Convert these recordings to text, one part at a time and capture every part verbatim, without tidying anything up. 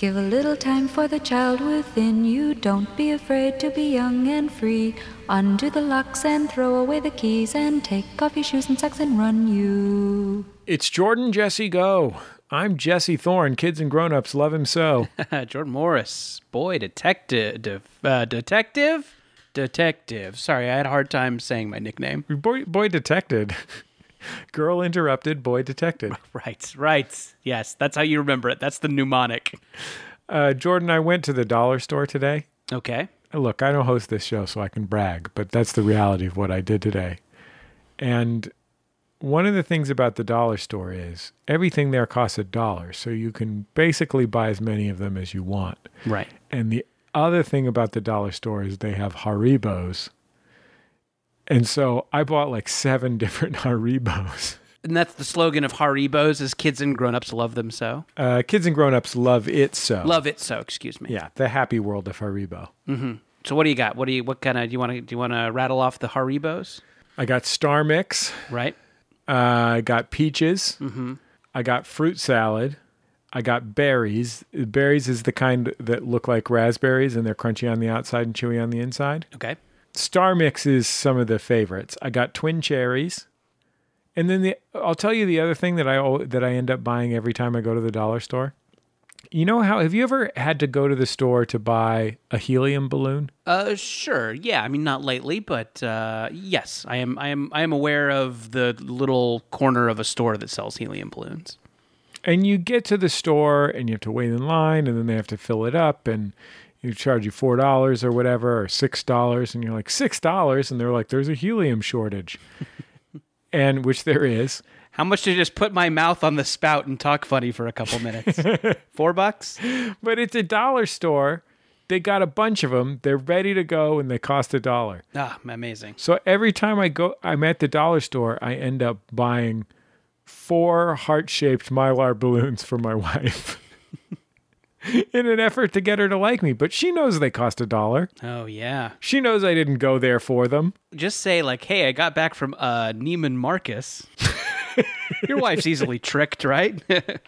Give a little time for the child within you. Don't be afraid to be young and free. Undo the locks and throw away the keys and take off your shoes and socks and run you. It's Jordan Jesse Go. I'm Jesse Thorne. Kids and grown-ups love him so. Jordan Morris. Boy, detective. De- uh, detective? Detective. Sorry, I had a hard time saying my nickname. Boy, boy detected. Girl interrupted, boy detected. Right, right. Yes, that's how you remember it. That's the mnemonic. Uh, Jordan, I went to the dollar store today. Okay. Look, I don't host this show, so I can brag, but that's the reality of what I did today. And one of the things about the dollar store is everything there costs a dollar, so you can basically buy as many of them as you want. Right. And the other thing about the dollar store is they have Haribos. And so I bought like seven different Haribos. And that's the slogan of Haribos, is kids and grown-ups love them so. Uh, kids and grown-ups love it so. Love it so, excuse me. Yeah, the happy world of Haribo. Mm-hmm. So what do you got? What do you? What kind of? Do you want to? Do you want to rattle off the Haribos? I got Star Mix. Right. Uh, I got peaches. Mm-hmm. I got fruit salad. I got berries. Berries is the kind that look like raspberries, and they're crunchy on the outside and chewy on the inside. Okay. Star Mix is some of the favorites. I got twin cherries. And then the I'll tell you the other thing that I al- that I end up buying every time I go to the dollar store. You know how have you ever had to go to the store to buy a helium balloon? Uh, sure. Yeah. I mean, not lately, but uh, yes, I am. I am. I am aware of the little corner of a store that sells helium balloons. And you get to the store and you have to wait in line, and then they have to fill it up, and you charge you four dollars or whatever, or six dollars, and you're like six dollars, and they're like, "There's a helium shortage," and which there is. How much to just put my mouth on the spout and talk funny for a couple minutes? Four bucks? But it's a dollar store. They got a bunch of them. They're ready to go, and they cost a dollar. Ah, amazing. So every time I go, I'm at the dollar store, I end up buying four heart-shaped Mylar balloons for my wife in an effort to get her to like me. But she knows they cost a dollar. Oh, yeah. She knows I didn't go there for them. Just say, like, hey, I got back from uh, Neiman Marcus. Your wife's easily tricked, right?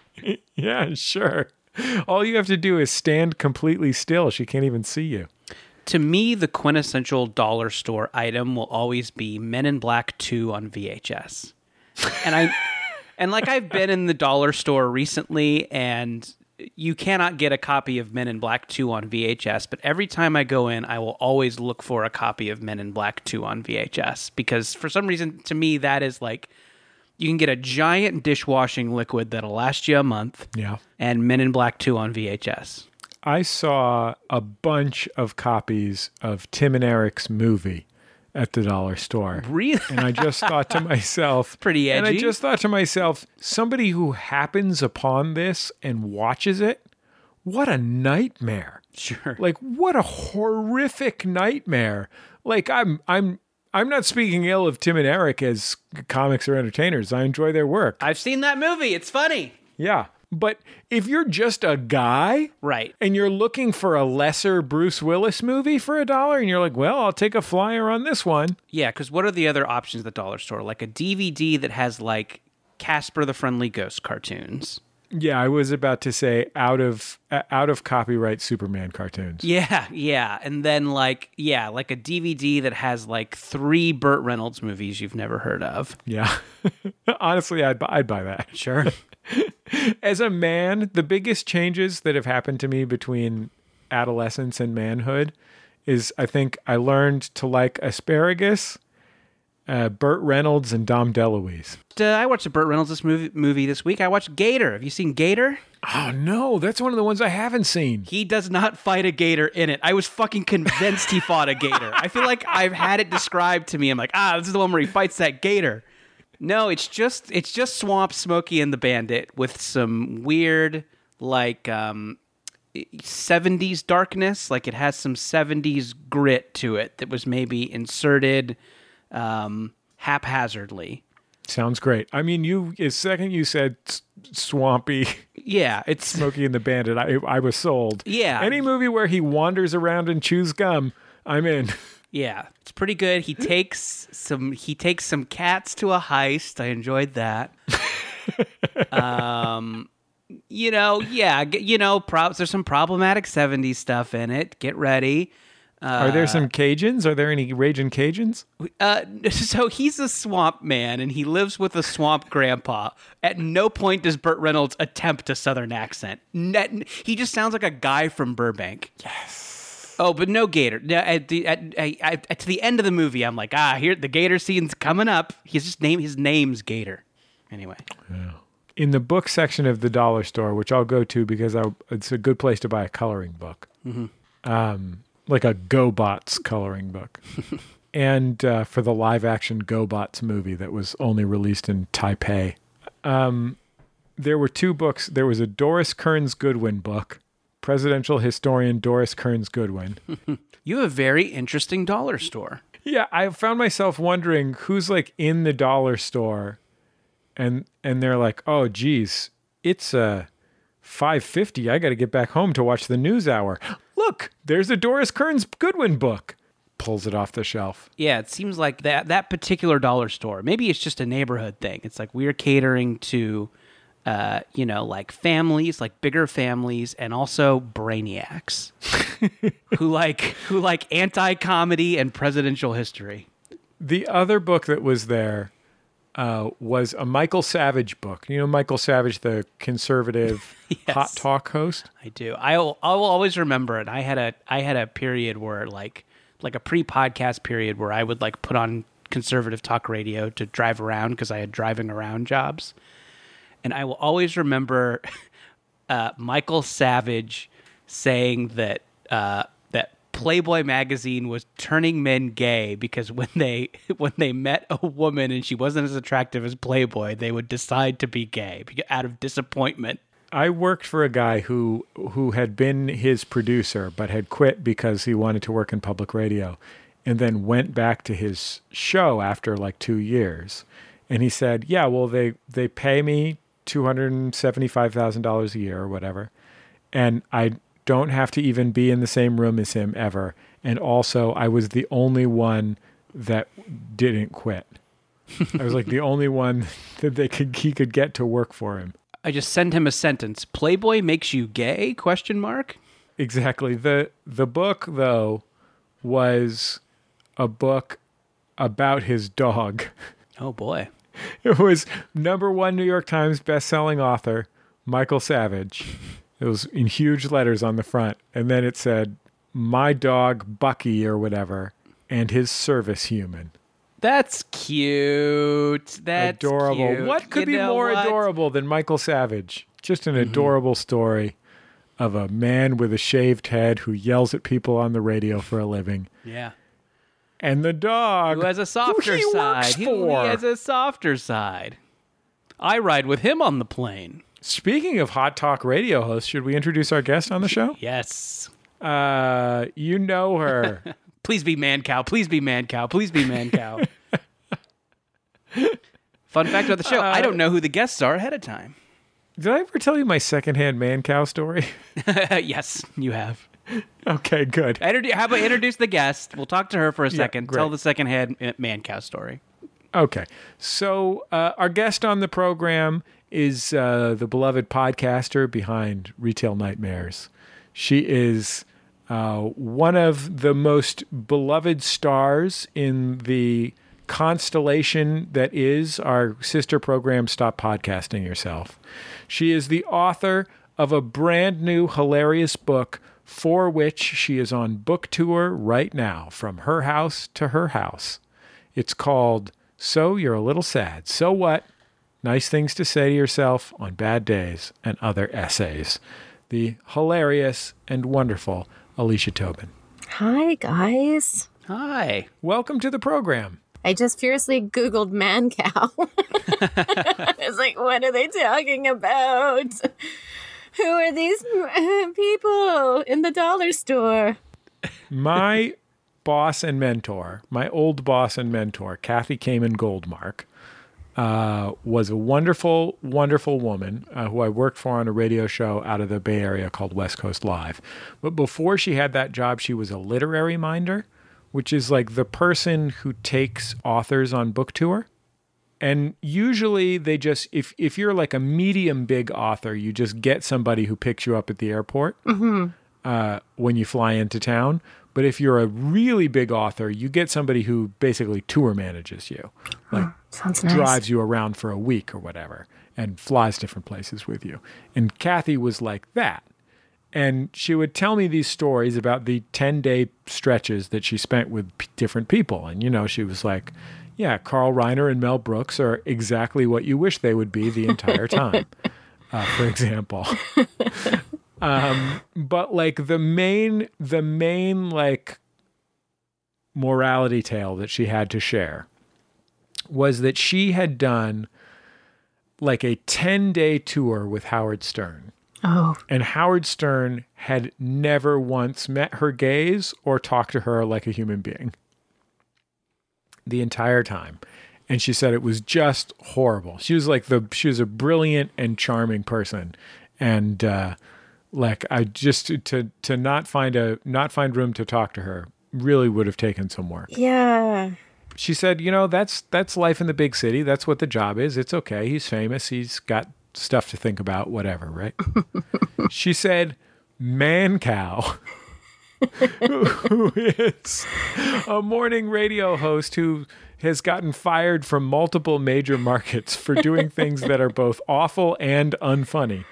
Yeah, sure. All you have to do is stand completely still. She can't even see you. To me, the quintessential dollar store item will always be Men in Black two on V H S. And I, and like I've been in the dollar store recently, and you cannot get a copy of Men in Black two on V H S, but every time I go in, I will always look for a copy of Men in Black two on V H S, because for some reason, to me, that is like, you can get a giant dishwashing liquid that'll last you a month. Yeah. And Men in Black two on V H S. I saw a bunch of copies of Tim and Eric's movie at the dollar store. Really? And I just thought to myself... Pretty edgy. And I just thought to myself, somebody who happens upon this and watches it, what a nightmare. Sure. Like, what a horrific nightmare. Like, I'm... I'm I'm not speaking ill of Tim and Eric as comics or entertainers. I enjoy their work. I've seen that movie. It's funny. Yeah. But if you're just a guy, right, and you're looking for a lesser Bruce Willis movie for a dollar, and you're like, well, I'll take a flyer on this one. Yeah, because what are the other options at the dollar store? Like a D V D that has like Casper the Friendly Ghost cartoons. Yeah, I was about to say out of uh, out of copyright Superman cartoons. Yeah, yeah. And then like, yeah, like a D V D that has like three Burt Reynolds movies you've never heard of. Yeah. Honestly, I'd, I'd buy that. Sure. As a man, the biggest changes that have happened to me between adolescence and manhood is I think I learned to like asparagus, uh, Burt Reynolds, and Dom DeLuise. Uh, I watched a Burt Reynolds this movie, movie this week. I watched Gator. Have you seen Gator? Oh, no. That's one of the ones I haven't seen. He does not fight a gator in it. I was fucking convinced he fought a gator. I feel like I've had it described to me. I'm like, ah, this is the one where he fights that gator. No, it's just it's just Swamp, Smokey, and the Bandit with some weird, like, um, seventies darkness. Like, it has some seventies grit to it that was maybe inserted um, haphazardly. Sounds great. I mean, you, the second you said s- swampy, yeah, it's Smokey and the Bandit, I, I was sold. Yeah. Any movie where he wanders around and chews gum, I'm in. Yeah, it's pretty good. He takes some he takes some cats to a heist. I enjoyed that. um You know, yeah, g- you know, props. There's some problematic seventies stuff in it. Get ready. Are there some Cajuns? Are there any raging Cajuns? Uh, so he's a swamp man, and he lives with a swamp grandpa. At no point does Burt Reynolds attempt a Southern accent. Net, he just sounds like a guy from Burbank. Yes. Oh, but no gator. No, At the at, at, at, to the end of the movie, I'm like, ah, here the gator scene's coming up. He's just name his name's Gator. Anyway. Yeah. In the book section of the dollar store, which I'll go to because I, it's a good place to buy a coloring book. Mm-hmm. Um. Like a GoBots coloring book. and uh, for the live-action GoBots movie that was only released in Taipei. Um, there were two books. There was a Doris Kearns Goodwin book, presidential historian Doris Kearns Goodwin. You have a very interesting dollar store. Yeah, I found myself wondering who's like in the dollar store, and and they're like, oh, geez, it's uh, five fifty. I got to get back home to watch the news hour. Look, there's a Doris Kearns Goodwin book. Pulls it off the shelf. Yeah, it seems like that that particular dollar store, maybe it's just a neighborhood thing. It's like we're catering to, uh, you know, like families, like bigger families, and also brainiacs who like who like anti-comedy and presidential history. The other book that was there uh, was a Michael Savage book. You know Michael Savage, the conservative yes. hot talk host? I do. I will, I will always remember it. I had a I had a period where like like a pre-podcast period where I would like put on conservative talk radio to drive around because I had driving around jobs. And I will always remember uh, Michael Savage saying that uh, that Playboy magazine was turning men gay because when they when they met a woman and she wasn't as attractive as Playboy, they would decide to be gay out of disappointment. I worked for a guy who who had been his producer but had quit because he wanted to work in public radio, and then went back to his show after like two years. And he said, yeah, well, they, they pay me two hundred seventy-five thousand dollars a year or whatever, and I don't have to even be in the same room as him ever. And also, I was the only one that didn't quit. I was like the only one that they could he could get to work for him. I just send him a sentence. Playboy makes you gay? Question mark. Exactly. The the book though was a book about his dog. Oh boy. It was number one New York Times best-selling author, Michael Savage. It was in huge letters on the front. And then it said, my dog, Bucky or whatever, and his service human. That's cute. That's adorable. Cute. What could you be more what? adorable than Michael Savage? Just an Mm-hmm. adorable story of a man with a shaved head who yells at people on the radio for a living. Yeah. And the dog who has a softer who he side. Works He, for. he has a softer side. I ride with him on the plane. Speaking of hot talk radio hosts, should we introduce our guest on the show? Yes. Uh, you know her. Please be Man Cow. Please be Man Cow. Please be Man Cow. Fun fact about the show, uh, I don't know who the guests are ahead of time. Did I ever tell you my secondhand man cow story? Yes, you have. Okay, good. Introdu- How about introduce the guest? We'll talk to her for a second. Yeah, Tell the secondhand man cow story. Okay. So uh, our guest on the program is uh, the beloved podcaster behind Retail Nightmares. She is uh, one of the most beloved stars in the constellation that is our sister program, Stop Podcasting Yourself. She is the author of a brand new hilarious book for which she is on book tour right now, from her house to her house. It's called So You're a Little Sad. So What? Nice Things to Say to Yourself on Bad Days and Other Essays. The hilarious and wonderful Alicia Tobin. Hi, guys. Hi. Welcome to the program. I just fiercely Googled man cow. I was like, what are they talking about? Who are these people in the dollar store? My boss and mentor, my old boss and mentor, Kathy Kamen Goldmark, uh, was a wonderful, wonderful woman uh, who I worked for on a radio show out of the Bay Area called West Coast Live. But before she had that job, she was a literary minder, which is like the person who takes authors on book tour. And usually they just, if, if you're like a medium big author, you just get somebody who picks you up at the airport Mm-hmm. uh, when you fly into town. But if you're a really big author, you get somebody who basically tour manages you, like Sounds nice. drives you around for a week or whatever and flies different places with you. And Kathy was like that. And she would tell me these stories about the ten-day stretches that she spent with p- different people. And, you know, she was like, yeah, Carl Reiner and Mel Brooks are exactly what you wish they would be the entire time, uh, for example. um, but, like, the main, the main, like, morality tale that she had to share was that she had done, like, a ten-day tour with Howard Stern. Oh, And Howard Stern had never once met her gaze or talked to her like a human being the entire time. And she said it was just horrible. She was like the, she was a brilliant and charming person. And, uh, like I just, to, to not find a, not find room to talk to her really would have taken some work. yeah. She said, you know, that's, that's life in the big city. That's what the job is. It's okay. He's famous. He's got stuff to think about, whatever, right? She said, Man Cow, who is a morning radio host who has gotten fired from multiple major markets for doing things that are both awful and unfunny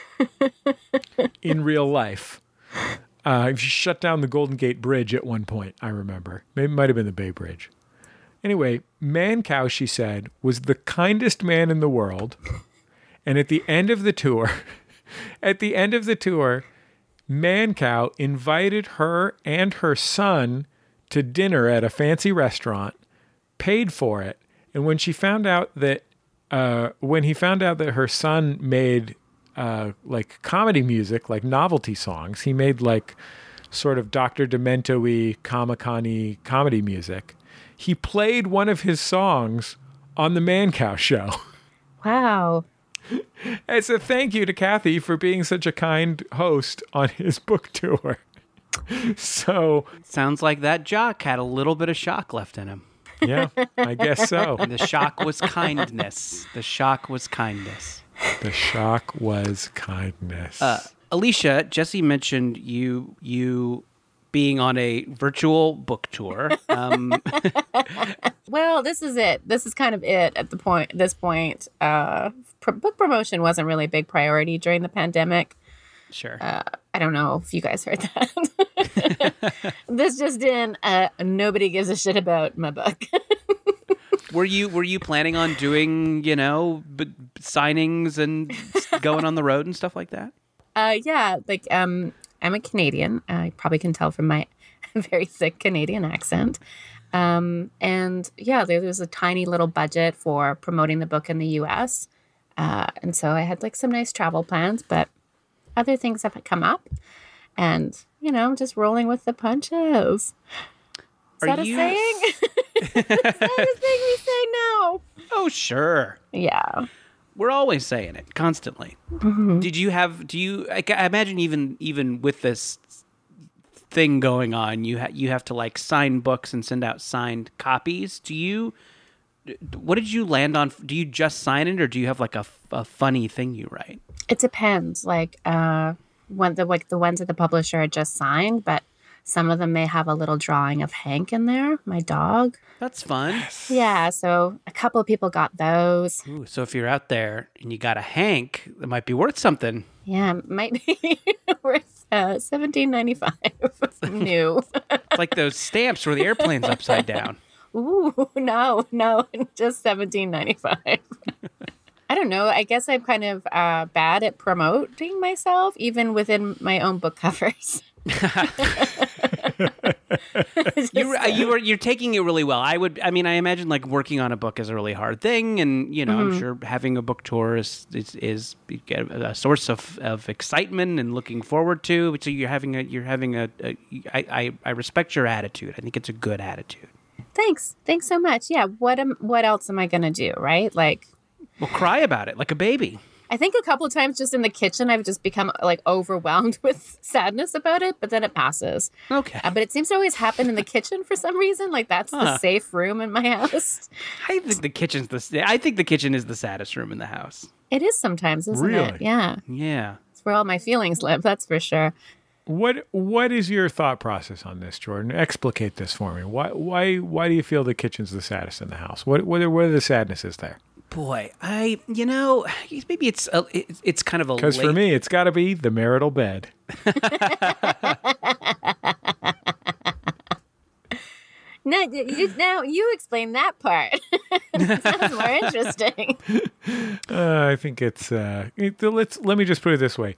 in real life. Uh, she shut down the Golden Gate Bridge at one point, I remember. Maybe it might have been the Bay Bridge. Anyway, Man Cow, she said, was the kindest man in the world. And at the end of the tour, at the end of the tour, Man Cow invited her and her son to dinner at a fancy restaurant, paid for it. And when she found out that, uh, when he found out that her son made uh, like comedy music, like novelty songs, he made like sort of Doctor Demento-y, Comic-Con-y comedy music. He played one of his songs on the Man Cow show. Wow. As a thank you to Kathy for being such a kind host on his book tour. So, Sounds like that jock had a little bit of shock left in him. yeah, I guess so. And the shock was kindness. The shock was kindness. The shock was kindness. Uh, Alicia, Jesse mentioned you you being on a virtual book tour. Um, Well, this is it. This is kind of it at the point. This point, uh, pr- book promotion wasn't really a big priority during the pandemic. sure. Uh, I don't know if you guys heard that. This just in. Uh, nobody gives a shit about my book. Were you were you planning on doing, you know, b- signings and going on the road and stuff like that? Uh, yeah, like um, I'm a Canadian. Uh, you probably can tell from my very thick Canadian accent. Um, and yeah, there was a tiny little budget for promoting the book in the U S. Uh, and so I had like some nice travel plans, but other things have come up. And, you know, I'm just rolling with the punches. Is Are that you- a saying? Is that a thing we say now? Oh, sure. Yeah. We're always saying it constantly. Did you have? Do you? I, I imagine even even with this thing going on, you ha- you have to like sign books and send out signed copies. Do you? What did you land on? Do you just sign it, or do you have like a, a funny thing you write? It depends. Like, uh, when the like the ones that the publisher had just signed, but some of them may have a little drawing of Hank in there, my dog. That's fun. Yeah, so a couple of people got those. Ooh, so if you're out there and you got a Hank, that might be worth something. Yeah, might be worth uh, seventeen ninety five new. It's like those stamps where the airplane's upside down. Ooh, no, no, just seventeen ninety five. I don't know. I guess I'm kind of uh, bad at promoting myself, even within my own book covers. You uh, you are you're taking it really well. I would. I mean, I imagine like working on a book is a really hard thing, and you know, Mm-hmm. I'm sure having a book tour is is, is a source of, of excitement and looking forward to. So you're having a you're having a. a I, I I respect your attitude. I think it's a good attitude. Thanks, thanks so much. Yeah, what am what else am I gonna do? Right, like. Well, cry about it like a baby. I think a couple of times just in the kitchen, I've just become like overwhelmed with sadness about it, but then it passes. Okay. Uh, but it seems to always happen in the kitchen for some reason. Like that's Huh. the safe room in my house. I think the kitchen's the. I think the kitchen is the saddest room in the house. It is sometimes, isn't Really? it? Yeah. Yeah. It's where all my feelings live. That's for sure. What What is your thought process on this, Jordan? Explicate this for me. Why Why Why do you feel the kitchen's the saddest in the house? What What are, what are the sadnesses there? Boy, I you know maybe it's a, it's, it's kind of a Because for late- me, it's got to be the marital bed. No, you, now you explain that part. Sounds more interesting. Uh, I think it's. Uh, it, let's let me just put it this way.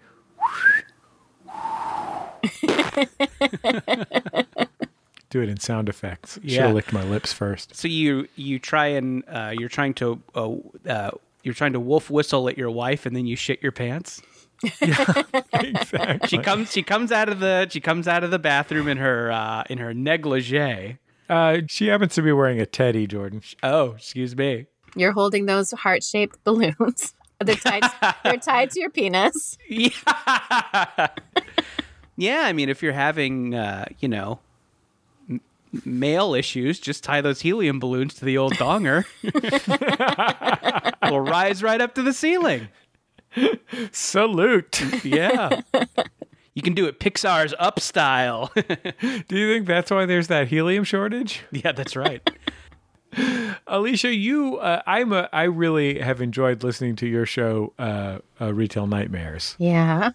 Do it in sound effects. Should Yeah. have licked my lips first. So you you try and uh, you're trying to uh, uh, you're trying to wolf whistle at your wife, and then you shit your pants. Exactly. She comes she comes out of the she comes out of the bathroom in her uh, in her negligee. Uh, she happens to be wearing a teddy, Jordan. Oh, excuse me. You're holding those heart-shaped balloons. They're tied, they're tied to your penis. Yeah. Yeah, I mean, if you're having, uh, you know, m- male issues, just tie those helium balloons to the old donger. It'll rise right up to the ceiling. Salute. Yeah. You can do it Pixar's Up style. Do you think that's why there's that helium shortage? Yeah, that's right. Alicia, you, uh, I'm a, I really have enjoyed listening to your show, uh, uh, Retail Nightmares. Yeah.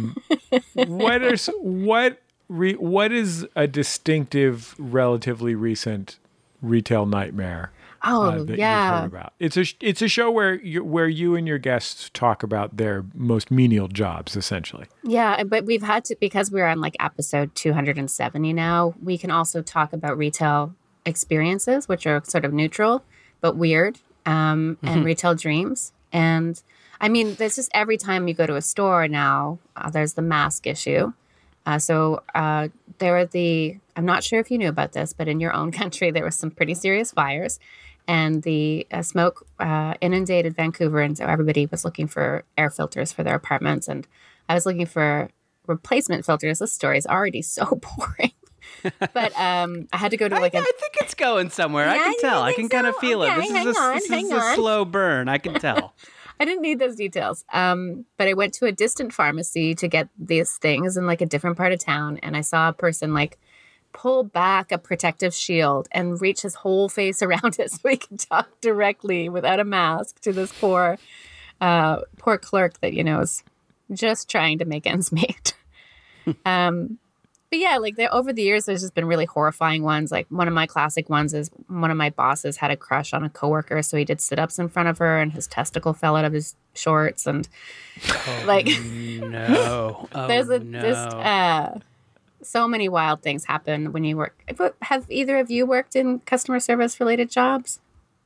What are s- what re, what is a distinctive, relatively recent retail nightmare Oh, uh, that yeah. you've heard about? It's a sh- it's a show where you where you and your guests talk about their most menial jobs, essentially. Yeah, but we've had to, because we're on like episode two hundred seventy now, we can also talk about retail experiences, which are sort of neutral but weird, um, and retail dreams. And I mean, there's just every time you go to a store now, uh, there's the mask issue. Uh, so uh, there are the, I'm not sure if you knew about this, but in your own country, there was some pretty serious fires. And the uh, smoke uh, inundated Vancouver, and so everybody was looking for air filters for their apartments. And I was looking for replacement filters. This story is already so boring. But um, I had to go to I, like a I think it's going somewhere. I Yeah, can you tell. I think can kind of so? feel it. Okay, This is hang a, on, this hang is a on. slow burn. I can tell. I didn't need those details. Um, but I went to a distant pharmacy to get these things in like a different part of town. And I saw a person like pull back a protective shield and reach his whole face around it so he could talk directly without a mask to this poor, uh, poor clerk that, you know, is just trying to make ends meet. um, But yeah, like there, over the years, there's just been really horrifying ones. Like one of my classic ones is one of my bosses had a crush on a coworker, so he did sit-ups in front of her, and his testicle fell out of his shorts, and like No. Oh, there's a no. just uh, so many wild things happen when you work. But have either of you worked in customer service related jobs?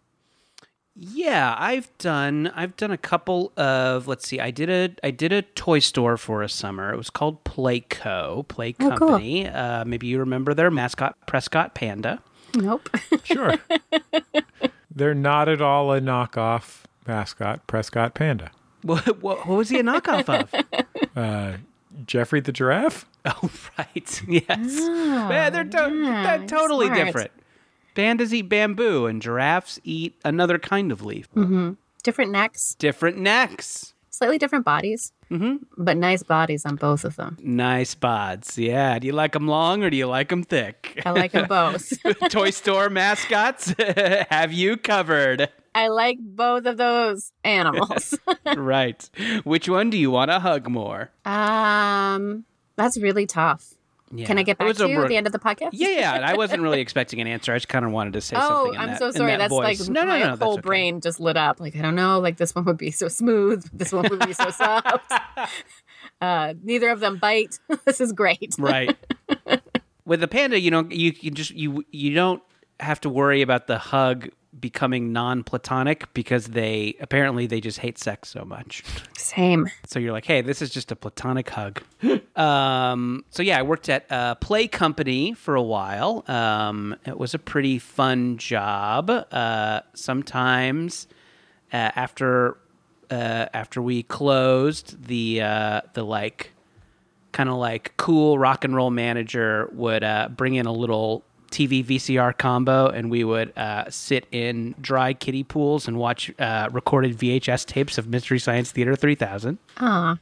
Yeah, I've done I've done a couple of let's see, I did a I did a toy store for a summer. It was called Playco, Play Oh, cool. Company. Uh, maybe you remember their mascot Prescott Panda. Nope. Sure. They're not at all a knockoff mascot, Prescott Panda. What, what, what was he a knockoff of? Uh, Jeffrey the giraffe? Oh, right. Yes. yeah, they're, to- yeah, they're you're totally smart. different. Pandas eat bamboo and giraffes eat another kind of leaf. Different necks, Different necks. slightly different bodies, mm-hmm. but nice bodies on both of them. Nice bods. Yeah. Do you like them long or do you like them thick? I like them both. Toy store mascots have you covered. I like both of those animals. Right. Which one do you want to hug more? um, that's really tough. Yeah. Can I get It back was to a you bro- at the end of the podcast? Yeah, yeah. And I wasn't really expecting an answer. I just kind of wanted to say Oh, something. In I'm that, so in sorry. that That's voice. like no, no, my no, that's whole okay. brain just lit up. Like, I don't know. Like, this one would be so smooth. This one would be so soft. Uh, neither of them bite. This is great. Right. With the panda, you know, you can just you you don't have to worry about the hug becoming non-platonic because they apparently they just hate sex so much. Same. So you're like, hey, this is just a platonic hug. um, so yeah, I worked at a play company for a while. Um, it was a pretty fun job. Uh, sometimes uh, after uh, after we closed, the uh, the like kind of like cool rock and roll manager would uh, bring in a little T V V C R combo, and we would uh, sit in dry kiddie pools and watch uh, recorded V H S tapes of Mystery Science Theater three thousand. Aw.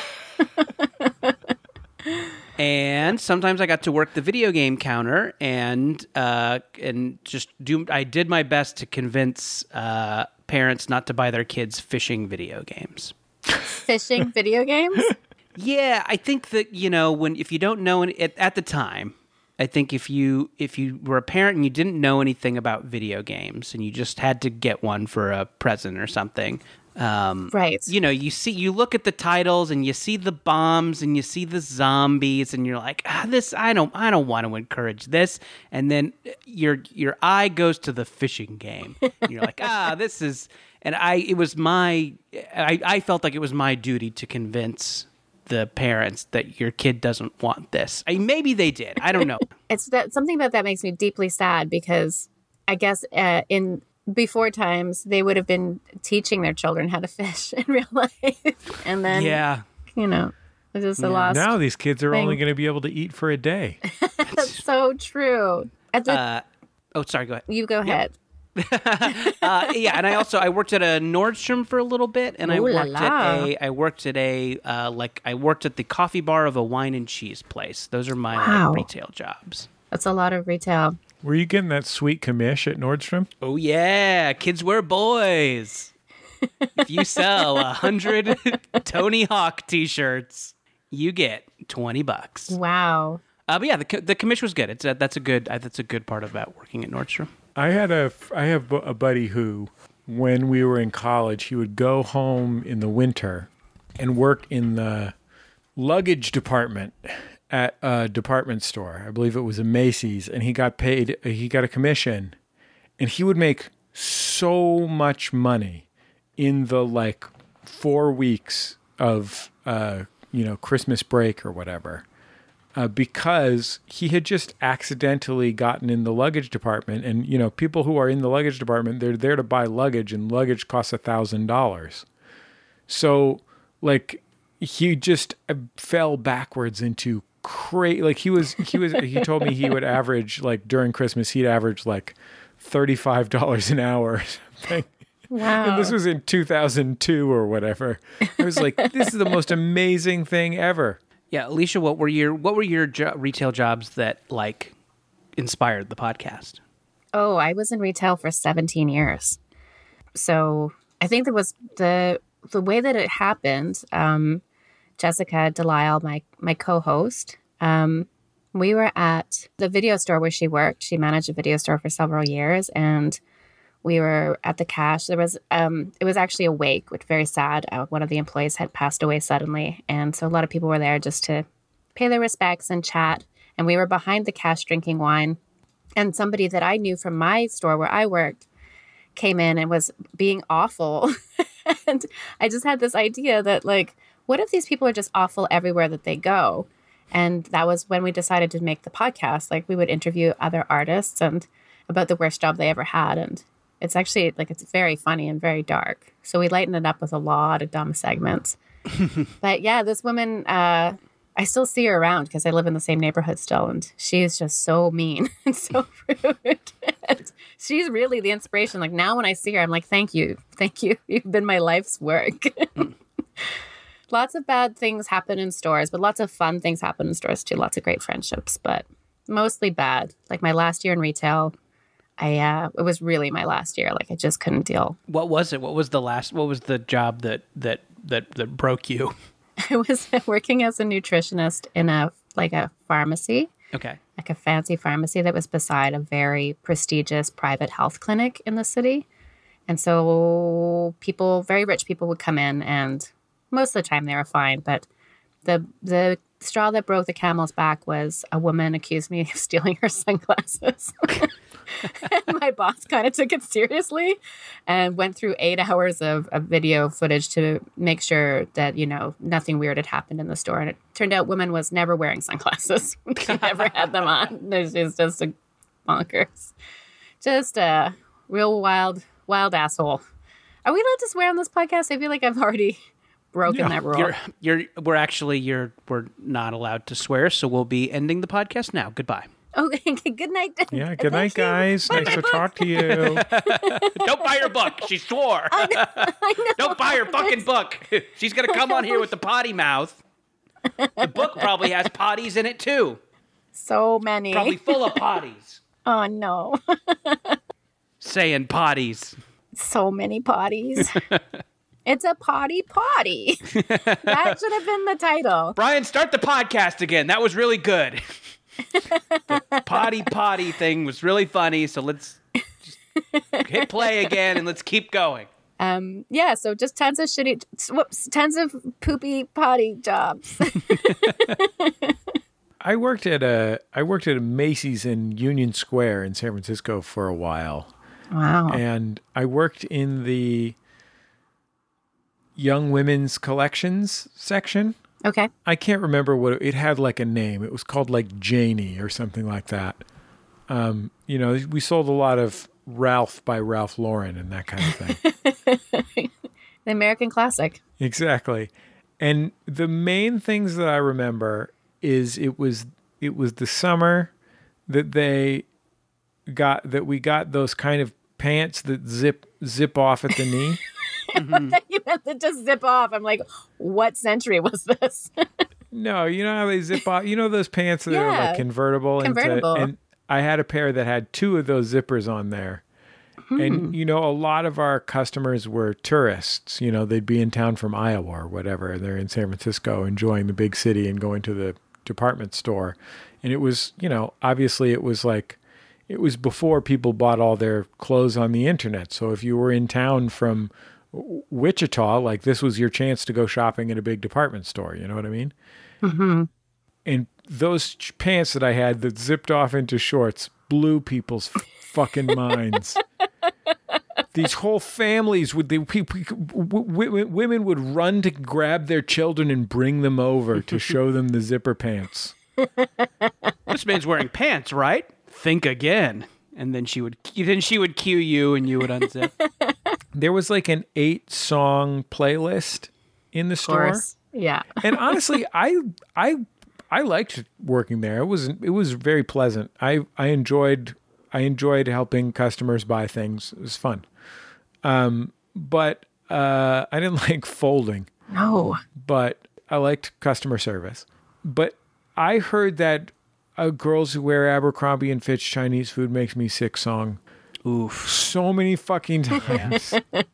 And sometimes I got to work the video game counter and uh, and just do. I did my best to convince uh, parents not to buy their kids fishing video games. Fishing video games? Yeah, I think that, you know, when if you don't know any, at, at the time, I think if you if you were a parent and you didn't know anything about video games and you just had to get one for a present or something. Um, right. You know, you see, you look at the titles and you see the bombs and you see the zombies and you're like, ah, this, I don't, I don't want to encourage this. And then your, your eye goes to the fishing game. And you're like, ah, this is, and I, it was my, I, I felt like it was my duty to convince the parents that your kid doesn't want this. I, maybe they did. I don't know. It's that something about that makes me deeply sad because I guess uh, in before times they would have been teaching their children how to fish in real life, and then yeah, you know, it's just a Yeah. lost. Now these kids are thing. only going to be able to eat for a day. That's so true. At the, uh, oh, sorry, go ahead. you go ahead. uh, yeah, and I also I worked at a Nordstrom for a little bit, and I Ooh la worked la. at a I worked at a uh, like I worked at the coffee bar of a wine and cheese place. Those are my Wow. like, retail jobs. That's a lot of retail. Were you getting that sweet commish at Nordstrom? Oh yeah, kids wear boys. If you sell a hundred Tony Hawk T-shirts, you get twenty bucks. Wow. Uh, but yeah, the co- the commission was good. It's a, that's a good uh, that's a good part about working at Nordstrom. I had a I have a buddy who, when we were in college, he would go home in the winter and work in the luggage department at a department store. I believe it was a Macy's, and he got paid. He got a commission, and he would make so much money in the like four weeks of uh, you know Christmas break or whatever. Uh, because he had just accidentally gotten in the luggage department, and you know, people who are in the luggage department, they're there to buy luggage, and luggage costs a thousand dollars. So, like, he just fell backwards into crazy. Like he was, he was. He told me he would average, like during Christmas, he'd average like thirty-five dollars an hour or something. Wow. And this was in two thousand two or whatever. I was like, this is the most amazing thing ever. Yeah, Alicia, what were your what were your jo- retail jobs that like inspired the podcast? Oh, I was in retail for seventeen years. So I think there was the the way that it happened. Um, Jessica Delisle, my my co-host, um, we were at the video store where she worked. She managed a video store for several years, and we were at the cash. There was um, it was actually a wake, which very sad. Uh, one of the employees had passed away suddenly, and so a lot of people were there just to pay their respects and chat. And we were behind the cash drinking wine. And somebody that I knew from my store where I worked came in and was being awful. And I just had this idea that, like, what if these people are just awful everywhere that they go? And that was when we decided to make the podcast. Like, we would interview other artists and about the worst job they ever had. And it's actually, like, it's very funny and very dark. So we lighten it up with a lot of dumb segments. But yeah, this woman, uh, I still see her around because I live in the same neighborhood still. And she is just so mean and so rude. And she's really the inspiration. Like, now when I see her, I'm like, thank you. Thank you. You've been my life's work. Lots of bad things happen in stores, but lots of fun things happen in stores too. Lots of great friendships, but mostly bad. Like my last year in retail, I uh, it was really my last year. Like I just couldn't deal. What was it? What was the last? What was the job that that that that broke you? I was working as a nutritionist in a like a pharmacy, Okay. like a fancy pharmacy that was beside a very prestigious private health clinic in the city. And so people, very rich people would come in, and most of the time they were fine. But the the straw that broke the camel's back was a woman accused me of stealing her sunglasses. And my boss kind of took it seriously and went through eight hours of, of video footage to make sure that, you know, nothing weird had happened in the store. And it turned out woman was never wearing sunglasses. She never had them on. She's just a bonkers. Just a real wild, wild asshole. Are we allowed to swear on this podcast? I feel like I've already broken Yeah, that rule. You're, you're, we're actually, you're, we're not allowed to swear, so we'll be ending the podcast now. Goodbye. Okay, good night. Yeah, good night, Thank you. guys. Bye, Nice bye, to bye. talk to you. Don't buy her book. She swore. I know, I know. Don't buy her fucking book. She's going to come on here with the potty mouth. The book probably has potties in it, too. So many. Probably full of potties. Oh, no. Saying potties. So many potties. It's a potty potty. That should have been the title. Brian, start the podcast again. That was really good. The potty potty thing was really funny, so let's just hit play again and let's keep going. Um, yeah, so just tons of shitty, whoops, tons of poopy potty jobs. I worked at a I worked at a Macy's in Union Square in San Francisco for a while. Wow. And I worked in the young women's collections section. Okay. I can't remember what it, it had like a name. It was called like Janie or something like that. Um, you know, we sold a lot of Ralph by Ralph Lauren and that kind of thing. The American classic. Exactly. And the main things that I remember is it was it was the summer that they got that we got those kind of pants that zip zip off at the knee. You meant to just zip off. I'm like, what century was this? No, you know how they zip off. You know those pants that are Yeah. like convertible. Convertible. Into, and I had a pair that had two of those zippers on there. Hmm. And you know, a lot of our customers were tourists. You know, they'd be in town from Iowa or whatever. They're in San Francisco, enjoying the big city and going to the department store. And it was, you know, obviously it was like. It was before people bought all their clothes on the internet. So if you were in town from Wichita, like this was your chance to go shopping at a big department store. You know what I mean? Mm-hmm. And those ch- pants that I had that zipped off into shorts blew people's fucking minds. These whole families would, they, people, w- w- women would run to grab their children and bring them over to show them the zipper pants. This man's wearing pants, right? Think again. And then she would then she would cue you and you would unzip. There was like an eight song playlist in the Of store. course. Yeah. And honestly, I I I liked working there. It was it was very pleasant. I I enjoyed I enjoyed helping customers buy things. It was fun. Um, but uh, I didn't like folding, No. but I liked customer service. But I heard that uh, Girls Who Wear Abercrombie and Fitch Chinese Food Makes Me Sick song Oof. so many fucking times.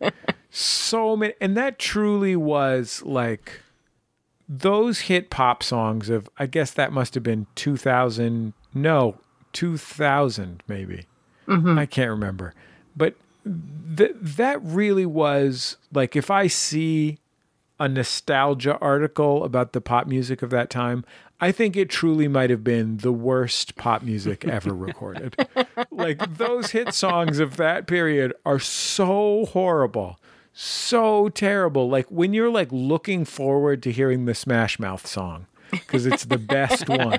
So many. And that truly was like those hit pop songs of, I guess that must have been two thousand. No, two thousand maybe. Mm-hmm. I can't remember. But th- that really was like, if I see a nostalgia article about the pop music of that time, I think it truly might have been the worst pop music ever recorded. Like those hit songs of that period are so horrible, so terrible. Like when you're like looking forward to hearing the Smash Mouth song because it's the best one.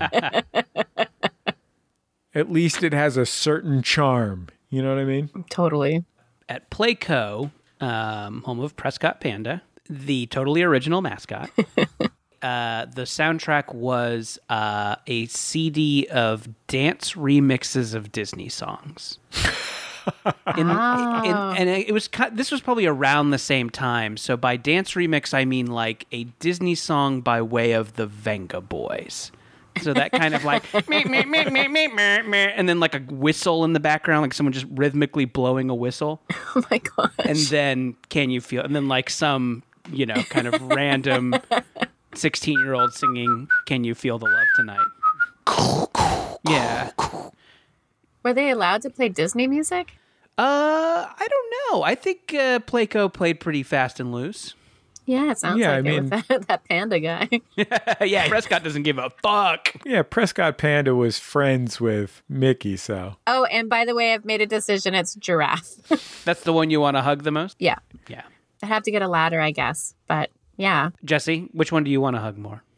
At least it has a certain charm. You know what I mean? Totally. At Playco, um, home of Prescott Panda, the totally original mascot, uh, the soundtrack was uh, a C D of dance remixes of Disney songs. In, Oh. in, and it was ki- this was probably around the same time. So by dance remix, I mean like a Disney song by way of the Venga Boys. So that kind of like, meh, meh, meh, meh, meh, meh, meh, and then like a whistle in the background, like someone just rhythmically blowing a whistle. Oh my gosh. And then Can You Feel? And then like some, you know, kind of random sixteen-year-old singing Can You Feel the Love Tonight? Yeah. Were they allowed to play Disney music? Uh, I don't know. I think uh, Playco played pretty fast and loose. Yeah, it sounds Yeah, like I it mean- with that, that panda guy. Yeah, Prescott doesn't give a fuck. Yeah, Prescott Panda was friends with Mickey, so. Oh, and by the way, I've made a decision. It's giraffe. That's the one you want to hug the most? Yeah. Yeah. I'd have to get a ladder, I guess. But yeah. Jesse, which one do you want to hug more?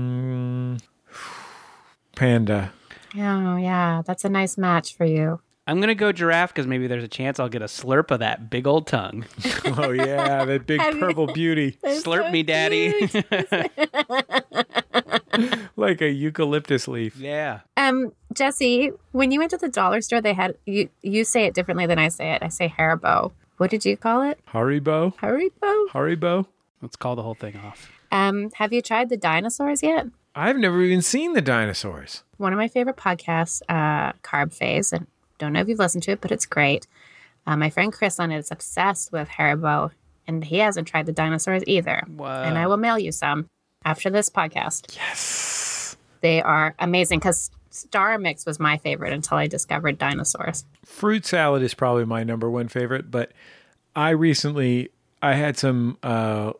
Mm, Panda. Oh, yeah. That's a nice match for you. I'm going to go giraffe because maybe there's a chance I'll get a slurp of that big old tongue. Oh, yeah, that big Have you- purple beauty. Slurp so me, daddy. Like a eucalyptus leaf. Yeah. Um, Jesse, when you went to the dollar store, they had you. You say it differently than I say it. I say Haribo. What did you call it? Haribo? Haribo. Haribo? Let's call the whole thing off. Um, have you tried the dinosaurs yet? I've never even seen the dinosaurs. One of my favorite podcasts, uh, Carb Phase, and don't know if you've listened to it, but it's great. Uh, my friend Chris on it is obsessed with Haribo, and he hasn't tried the dinosaurs either. Wow. And I will mail you some after this podcast. Yes. They are amazing because Star Mix was my favorite until I discovered dinosaurs. Fruit salad is probably my number one favorite, but I recently, I had some, uh,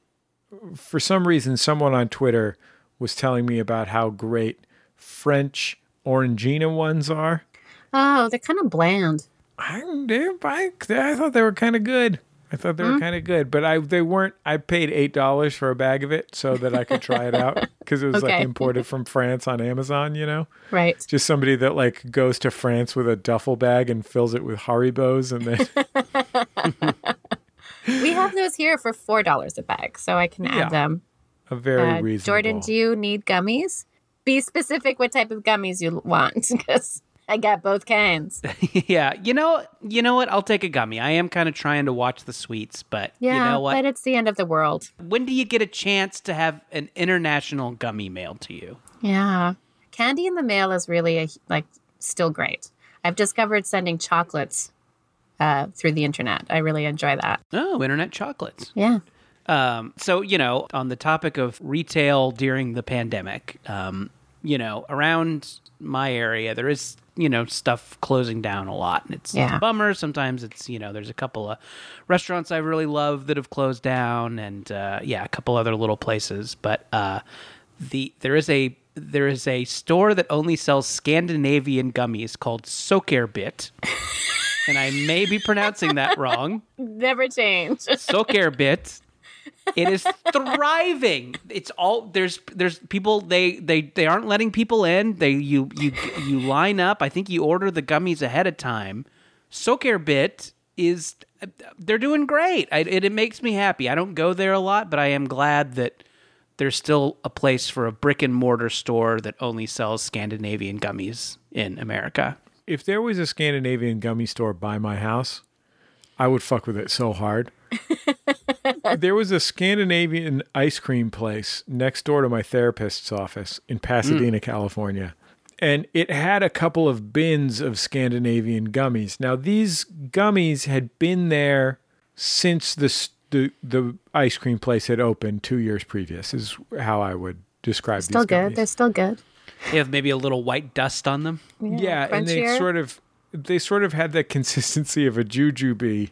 for some reason, someone on Twitter was telling me about how great French Orangina ones are. Oh, they're kind of bland. I, they're, I, I thought they were kind of good. I thought they were Mm. kind of good, but I they weren't. I paid eight dollars for a bag of it so that I could try it out because it was Okay. like imported from France on Amazon. You know, Right. just somebody that like goes to France with a duffel bag and fills it with Haribos, and then We have those here for four dollars a bag, so I can add Yeah. them. a very Uh, reasonable. Jordan, do you need gummies? Be specific what type of gummies you want because I got both kinds. Yeah. You know, you know what? I'll take a gummy. I am kind of trying to watch the sweets, but Yeah, you know what? but it's the end of the world. When do you get a chance to have an international gummy mailed to you? Yeah. Candy in the mail is really a, like still great. I've discovered sending chocolates uh, through the internet. I really enjoy that. Oh, internet chocolates. Yeah. Um, so, you know, on the topic of retail during the pandemic, um, you know, around my area, there is, you know, stuff closing down a lot. And it's, Yeah. it's a bummer. Sometimes it's, you know, there's a couple of restaurants I really love that have closed down and, uh, yeah, a couple other little places. But uh, the there is a there is a store that only sells Scandinavian gummies called Sockerbit. And I may be pronouncing that wrong. Never change. Sockerbit. It is thriving. It's all there's there's people they they they aren't letting people in. They you you you line up. I think you order the gummies ahead of time. Sockerbit is they're doing great. I, it, it makes me happy. I don't go there a lot, but I am glad that there's still a place for a brick and mortar store that only sells Scandinavian gummies in America. If there was a Scandinavian gummy store by my house, I would fuck with it so hard. There was a Scandinavian ice cream place next door to my therapist's office in Pasadena, mm. California. And it had a couple of bins of Scandinavian gummies. Now, these gummies had been there since the, the, the ice cream place had opened two years previous, is how I would describe Still these good. gummies. They're still good. They have maybe a little white dust on them. Yeah, Yeah, and they crunchier. sort of they sort of had the consistency of a jujube,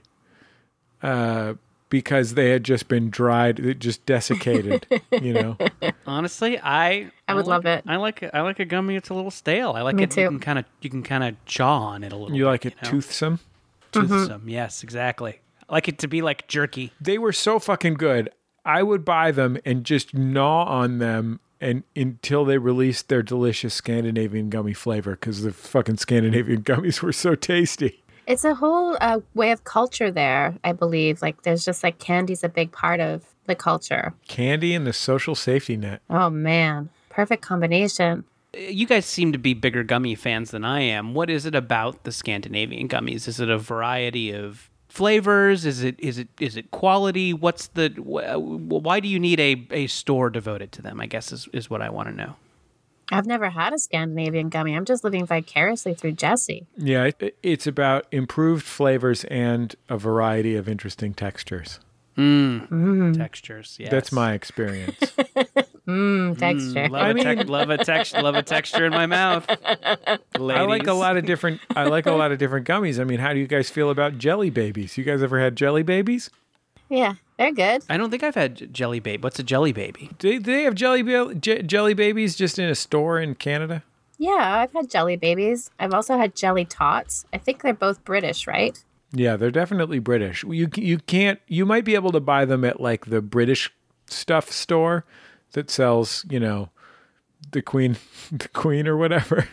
uh, because they had just been dried, just desiccated. You know, Honestly, I I would like, love it. I like I like a gummy. It's a little stale. I like Me it. too. You can kind of you can kind of jaw on it a little. you bit, like it you know? toothsome. Toothsome. Yes, exactly. I like it to be like jerky. They were so fucking good. I would buy them and just gnaw on them and until they released their delicious Scandinavian gummy flavor because the fucking Scandinavian gummies were so tasty. It's a whole uh, way of culture there, I believe. Like, there's just like candy's a big part of the culture. Candy and the social safety net. Oh, man. Perfect combination. You guys seem to be bigger gummy fans than I am. What is it about the Scandinavian gummies? Is it a variety of flavors? Is it is it is it quality? What's the wh- why do you need a, a store devoted to them? I guess is, is what I want to know. I've never had a Scandinavian gummy. I'm just living vicariously through Jesse. Yeah, it, it's about improved flavors and a variety of interesting textures. Mm. Mm. Textures. Yes. That's my experience. Mmm, texture. Mm, love, I a tex- mean- love a text. Love a texture in my mouth. I like Ladies. a lot of different. I like a lot of different gummies. I mean, how do you guys feel about jelly babies? You guys ever had jelly babies? Yeah, they're good. I don't think I've had j- jelly baby. What's a jelly baby? Do they, do they have jelly ba- j- jelly babies just in a store in Canada? Yeah, I've had jelly babies. I've also had jelly tots. I think they're both British, right? Yeah, they're definitely British. You you can't. You might be able to buy them at like the British stuff store that sells, you know, the Queen, the Queen or whatever.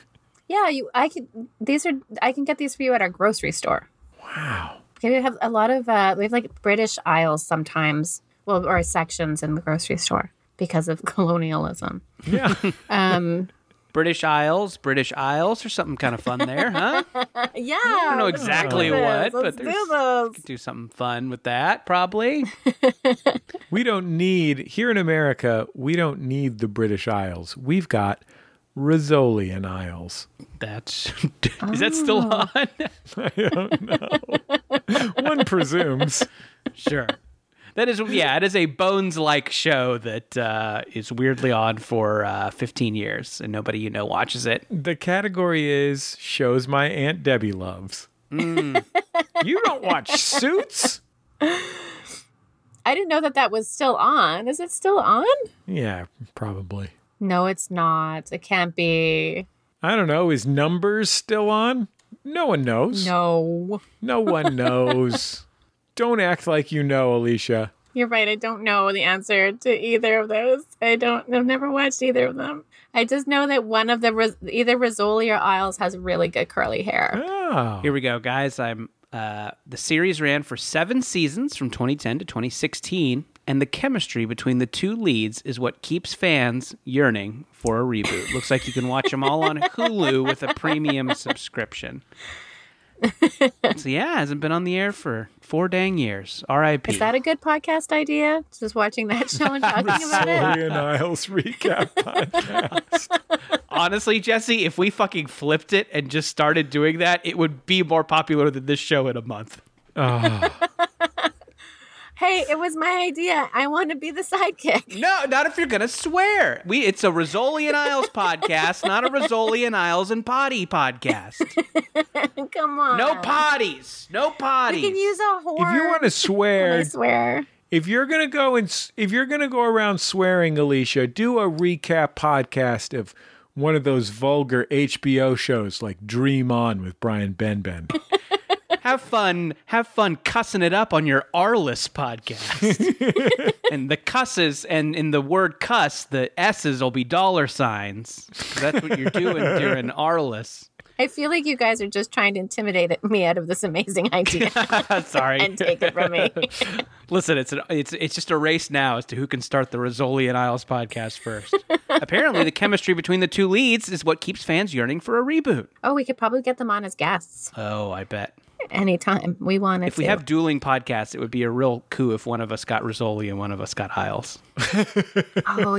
Yeah, you. I can. These are. I can get these for you at our grocery store. Wow. We have a lot of. Uh, we have like British aisles sometimes. Well, or sections in the grocery store because of colonialism. Yeah. Um. British Isles, British Isles, or something kind of fun there, huh? Yeah. I don't know exactly let's do what, this. but Let's there's do this. do something fun with that, probably. We don't need, here in America, we don't need the British Isles. We've got Rizzolian Isles. That's is that still on? I don't know. One presumes. Sure. That is, yeah, it is a Bones-like show that uh, is weirdly on for uh, fifteen years, and nobody you know watches it. The category is shows my Aunt Debbie loves. Mm. You don't watch Suits? I didn't know that that was still on. Is it still on? Yeah, probably. No, it's not. It can't be. I don't know. Is Numbers still on? No one knows. No. No one knows. Don't act like you know, Alicia. You're right. I don't know the answer to either of those. I don't. I've never watched either of them. I just know that one of the Ris- either Rizzoli or Isles has really good curly hair. Oh. Here we go, guys. I'm uh, the series ran for seven seasons from twenty ten to twenty sixteen, and the chemistry between the two leads is what keeps fans yearning for a reboot. Looks like you can watch them all on Hulu with a premium subscription. So yeah, hasn't been on the air for four dang years. R I P. Is that a good podcast idea? Just watching that show and talking about it? Rizzolian Isles recap podcast. Honestly, Jesse, if we fucking flipped it and just started doing that, it would be more popular than this show in a month. Oh. Hey, it was my idea. I want to be the sidekick. No, not if you're gonna swear. We it's a Rizzolian Isles podcast, not a Rizzolian Isles and Potty podcast. Come on. No potties. No potties. We can use a horn. If you want to I swear, swear. if you're gonna go and s- if you're gonna go around swearing, Alicia, do a recap podcast of one of those vulgar H B O shows like Dream On with Brian Benben. Have fun. Have fun cussing it up on your Arliss podcast. And the cusses, and in the word cuss, the S's will be dollar signs. That's what you're doing during Arliss. I feel like you guys are just trying to intimidate me out of this amazing idea Sorry. and take it from me. Listen, it's an, it's it's just a race now as to who can start the Rizzolian Isles podcast first. Apparently, the chemistry between the two leads is what keeps fans yearning for a reboot. Oh, we could probably get them on as guests Oh, I bet. anytime we wanted If we to. have dueling podcasts, it would be a real coup if one of us got Rizzoli and one of us got Isles. Oh,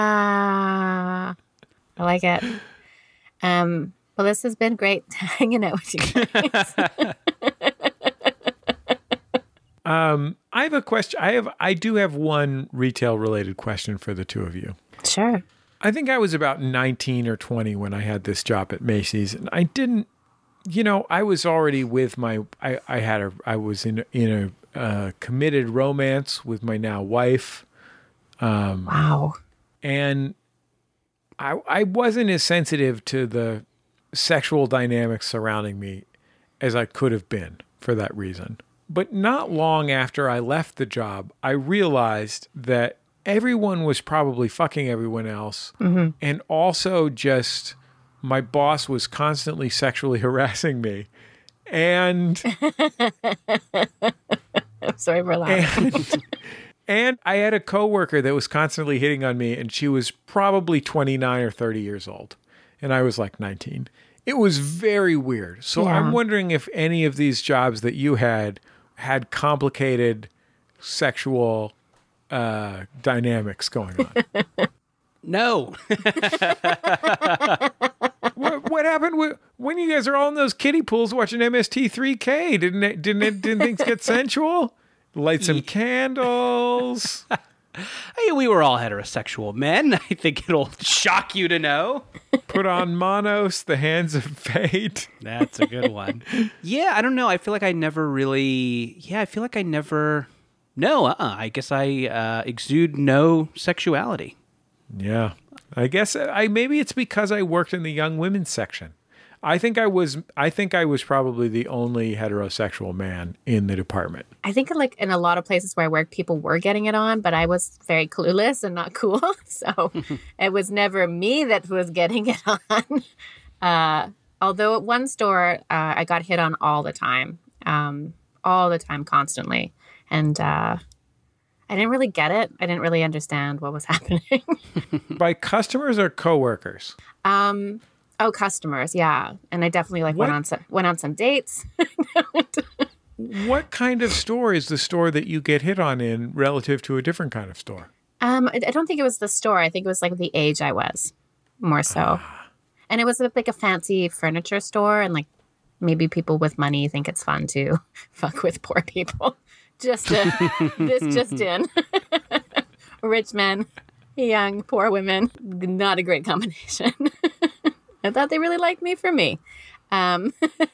yeah. I like it. Um, well, this has been great hanging out with you guys. Um, I have a question. I have I do have one retail related question for the two of you. Sure. I think I was about nineteen or twenty when I had this job at Macy's, and I didn't, you know, I was already with my, I, I had a, I was in, in a uh, committed romance with my now wife. Um, Wow. and I, I wasn't as sensitive to the sexual dynamics surrounding me as I could have been for that reason. But not long after I left the job, I realized that everyone was probably fucking everyone else. Mm-hmm. And also just my boss was constantly sexually harassing me. And, I'm sorry for laughing. and, and I had a coworker that was constantly hitting on me, and she was probably twenty-nine or thirty years old. And I was like nineteen. It was very weird. So Yeah. I'm wondering if any of these jobs that you had had complicated sexual uh, dynamics going on. No. what, what happened with, when you guys are all in those kiddie pools watching M S T three K? Didn't it, didn't it, didn't things get sensual? Light some candles. Hey, we were all heterosexual men. I think it'll shock you to know. Put on Monos, the Hands of Fate. That's a good one. Yeah, I don't know. I feel like I never really. Yeah, I feel like I never. No, uh-uh. I guess I uh, exude no sexuality. Yeah, I guess I maybe it's because I worked in the young women's section. I think I was. I think I was probably the only heterosexual man in the department. I think like in a lot of places where I worked, people were getting it on, but I was very clueless and not cool. So it was never me that was getting it on. Uh, although at one store, uh, I got hit on all the time, um, all the time, constantly. And uh, I didn't really get it. I didn't really understand what was happening. By customers or coworkers? um, oh, customers, yeah. And I definitely like What? went on some went on some dates. What kind of store is the store that you get hit on in relative to a different kind of store? Um, I, I don't think it was the store. I think it was like the age I was, more so. And it was like a fancy furniture store, and like maybe people with money think it's fun to fuck with poor people. Just uh, this just in. Rich men, young, poor women. Not a great combination. I thought they really liked me for me. Um,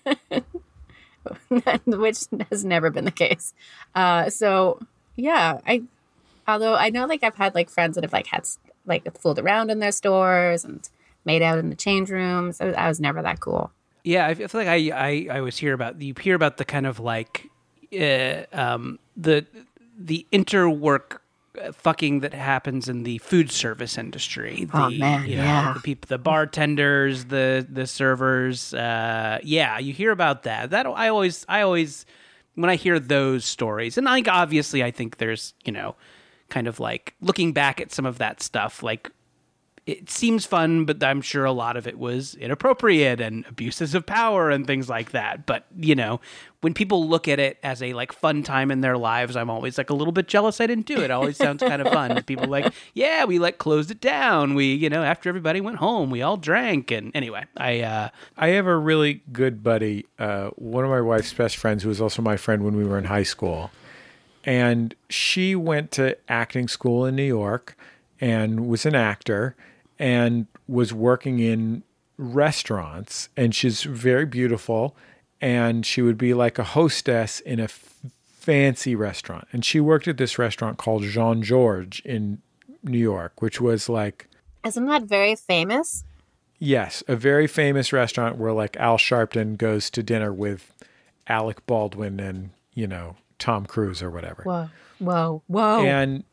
which has never been the case. Uh, so yeah, I, although I know like I've had like friends that have like had like fooled around in their stores and made out in the change rooms. I was, I was never that cool. Yeah, I feel like I, I, I always hear about, you hear about the kind of like, uh, um, the, the interwork fucking that happens in the food service industry. The, Oh, man, you know, yeah. the people, the bartenders, the, the servers. Uh, yeah, you hear about that. That I always, I always, when I hear those stories, and like, obviously I think there's, you know, kind of like looking back at some of that stuff, like, it seems fun, but I'm sure a lot of it was inappropriate and abuses of power and things like that. But, you know, when people look at it as a like fun time in their lives, I'm always like a little bit jealous I didn't do it. It always sounds kind of fun. People like, yeah, we like closed it down. We, you know, after everybody went home, we all drank. And anyway, I, uh, I have a really good buddy, uh, one of my wife's best friends, who was also my friend when we were in high school. And she went to acting school in New York and was an actor and was working in restaurants. And she's very beautiful. And she would be like a hostess in a f- fancy restaurant. And she worked at this restaurant called Jean Georges in New York, which was like... Isn't that very famous? Yes, a very famous restaurant where like Al Sharpton goes to dinner with Alec Baldwin and, you know, Tom Cruise or whatever. Whoa, whoa, whoa. And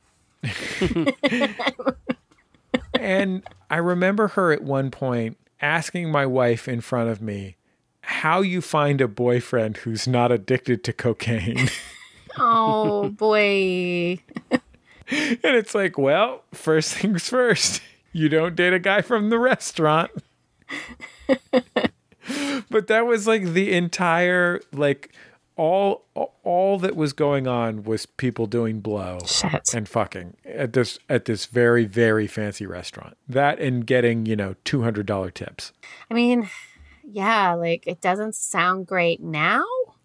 and I remember her at one point asking my wife in front of me how you find a boyfriend who's not addicted to cocaine. Oh, boy. And it's like, well, first things first. You don't date a guy from the restaurant. But that was like the entire, like, all all that was going on was people doing blow Shit. and fucking at this at this very, very fancy restaurant. That and getting, you know, two hundred dollars tips. I mean, yeah, like it doesn't sound great now.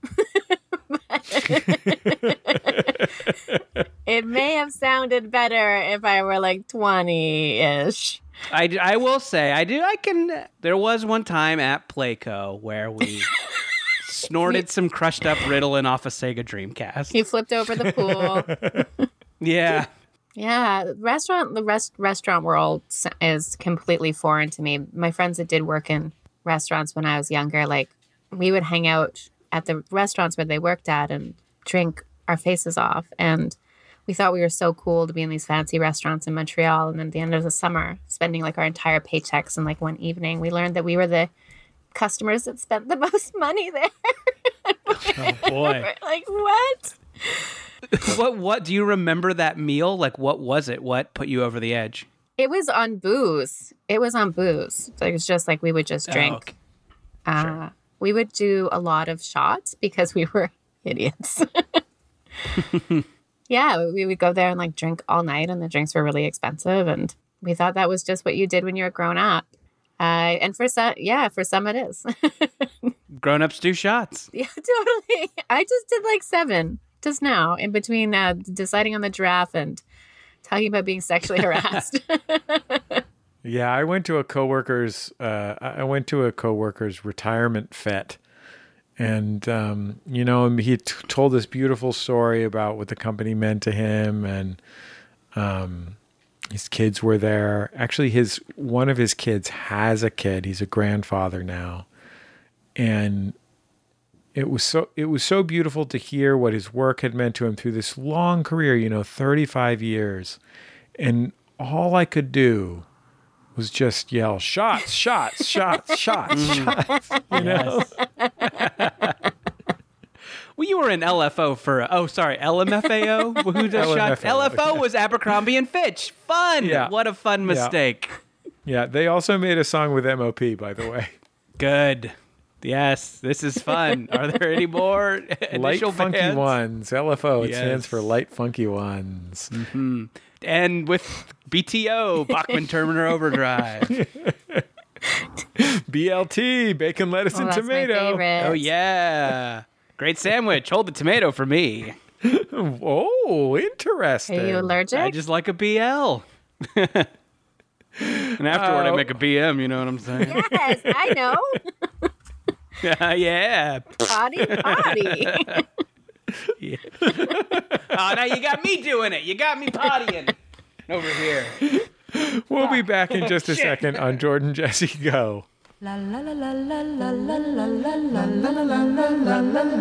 It may have sounded better if I were like twenty-ish. I, I will say, I do, I can, there was one time at Playco where we snorted some crushed up Ritalin off a Sega Dreamcast. You flipped over the pool. Yeah. Yeah, restaurant the rest restaurant world is completely foreign to me. My friends that did work in restaurants when I was younger, like we would hang out at the restaurants where they worked at and drink our faces off. And we thought we were so cool to be in these fancy restaurants in Montreal. And then at the end of the summer, spending like our entire paychecks in like one evening, we learned that we were the customers that spent the most money there. Oh boy. Like, what? What, what, do you remember that meal? Like, what was it? What put you over the edge? It was on booze. It was on booze. So it was just like we would just drink. Oh, okay. Uh, Sure. We would do a lot of shots because we were idiots. Yeah, we would go there and like drink all night, and the drinks were really expensive. And we thought that was just what you did when you were grown up. Uh, and for some, yeah, for some it is. Grown-ups do shots. Yeah, totally. I just did like seven just now in between uh, deciding on the draft and talking about being sexually harassed. Yeah, I went to a coworker's. Uh, I went to a coworker's retirement fete, and um, you know, he t- told this beautiful story about what the company meant to him, and um, his kids were there. Actually, his one of his kids has a kid. He's a grandfather now, and it was so it was so beautiful to hear what his work had meant to him through this long career. You know, thirty-five years, and all I could do was just yell shots, shots, shots, shots, shots. You know? Well, you were in L F O for, oh, sorry, L M F A O? Who does shots? L F O was Abercrombie and Fitch. Fun. Yeah. What a fun mistake. Yeah. yeah, they also made a song with M O P, by the way. Good. Yes, this is fun. Are there any more Light initial Funky bands? Ones. L F O, it Yes. stands for Light Funky Ones. Mm-hmm. And with B T O, Bachman Turner Overdrive. B L T, bacon, lettuce, Oh, and that's tomato. my favorite. Oh, yeah. Great sandwich. Hold the tomato for me. Oh, interesting. Are you allergic? I just like a B L. And afterward, Oh. I make a B M, you know what I'm saying? Yes, I know. Yeah. Potty, potty. Yeah. Oh, now you got me doing it. You got me pottying over here. We'll be back in just a second on Jordan Jesse Go. La la la la la la la la la la la la.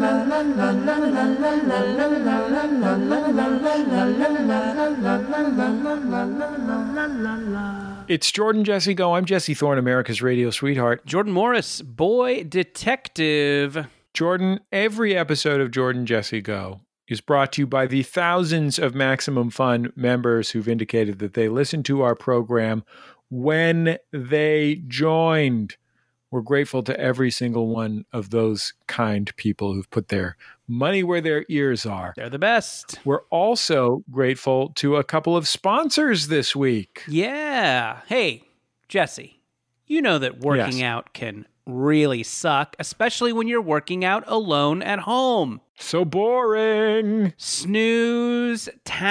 It's Jordan Jesse Go. I'm Jesse Thorne, America's radio sweetheart. Jordan Morris, boy detective. Jordan, every episode of Jordan Jesse Go is brought to you by the thousands of Maximum Fun members who've indicated that they listened to our program when they joined. We're grateful to every single one of those kind people who've put their money where their ears are. They're the best. We're also grateful to a couple of sponsors this week. Yeah. Hey, Jesse, you know that working Yes. out can really suck, especially when you're working out alone at home. So boring. Snooze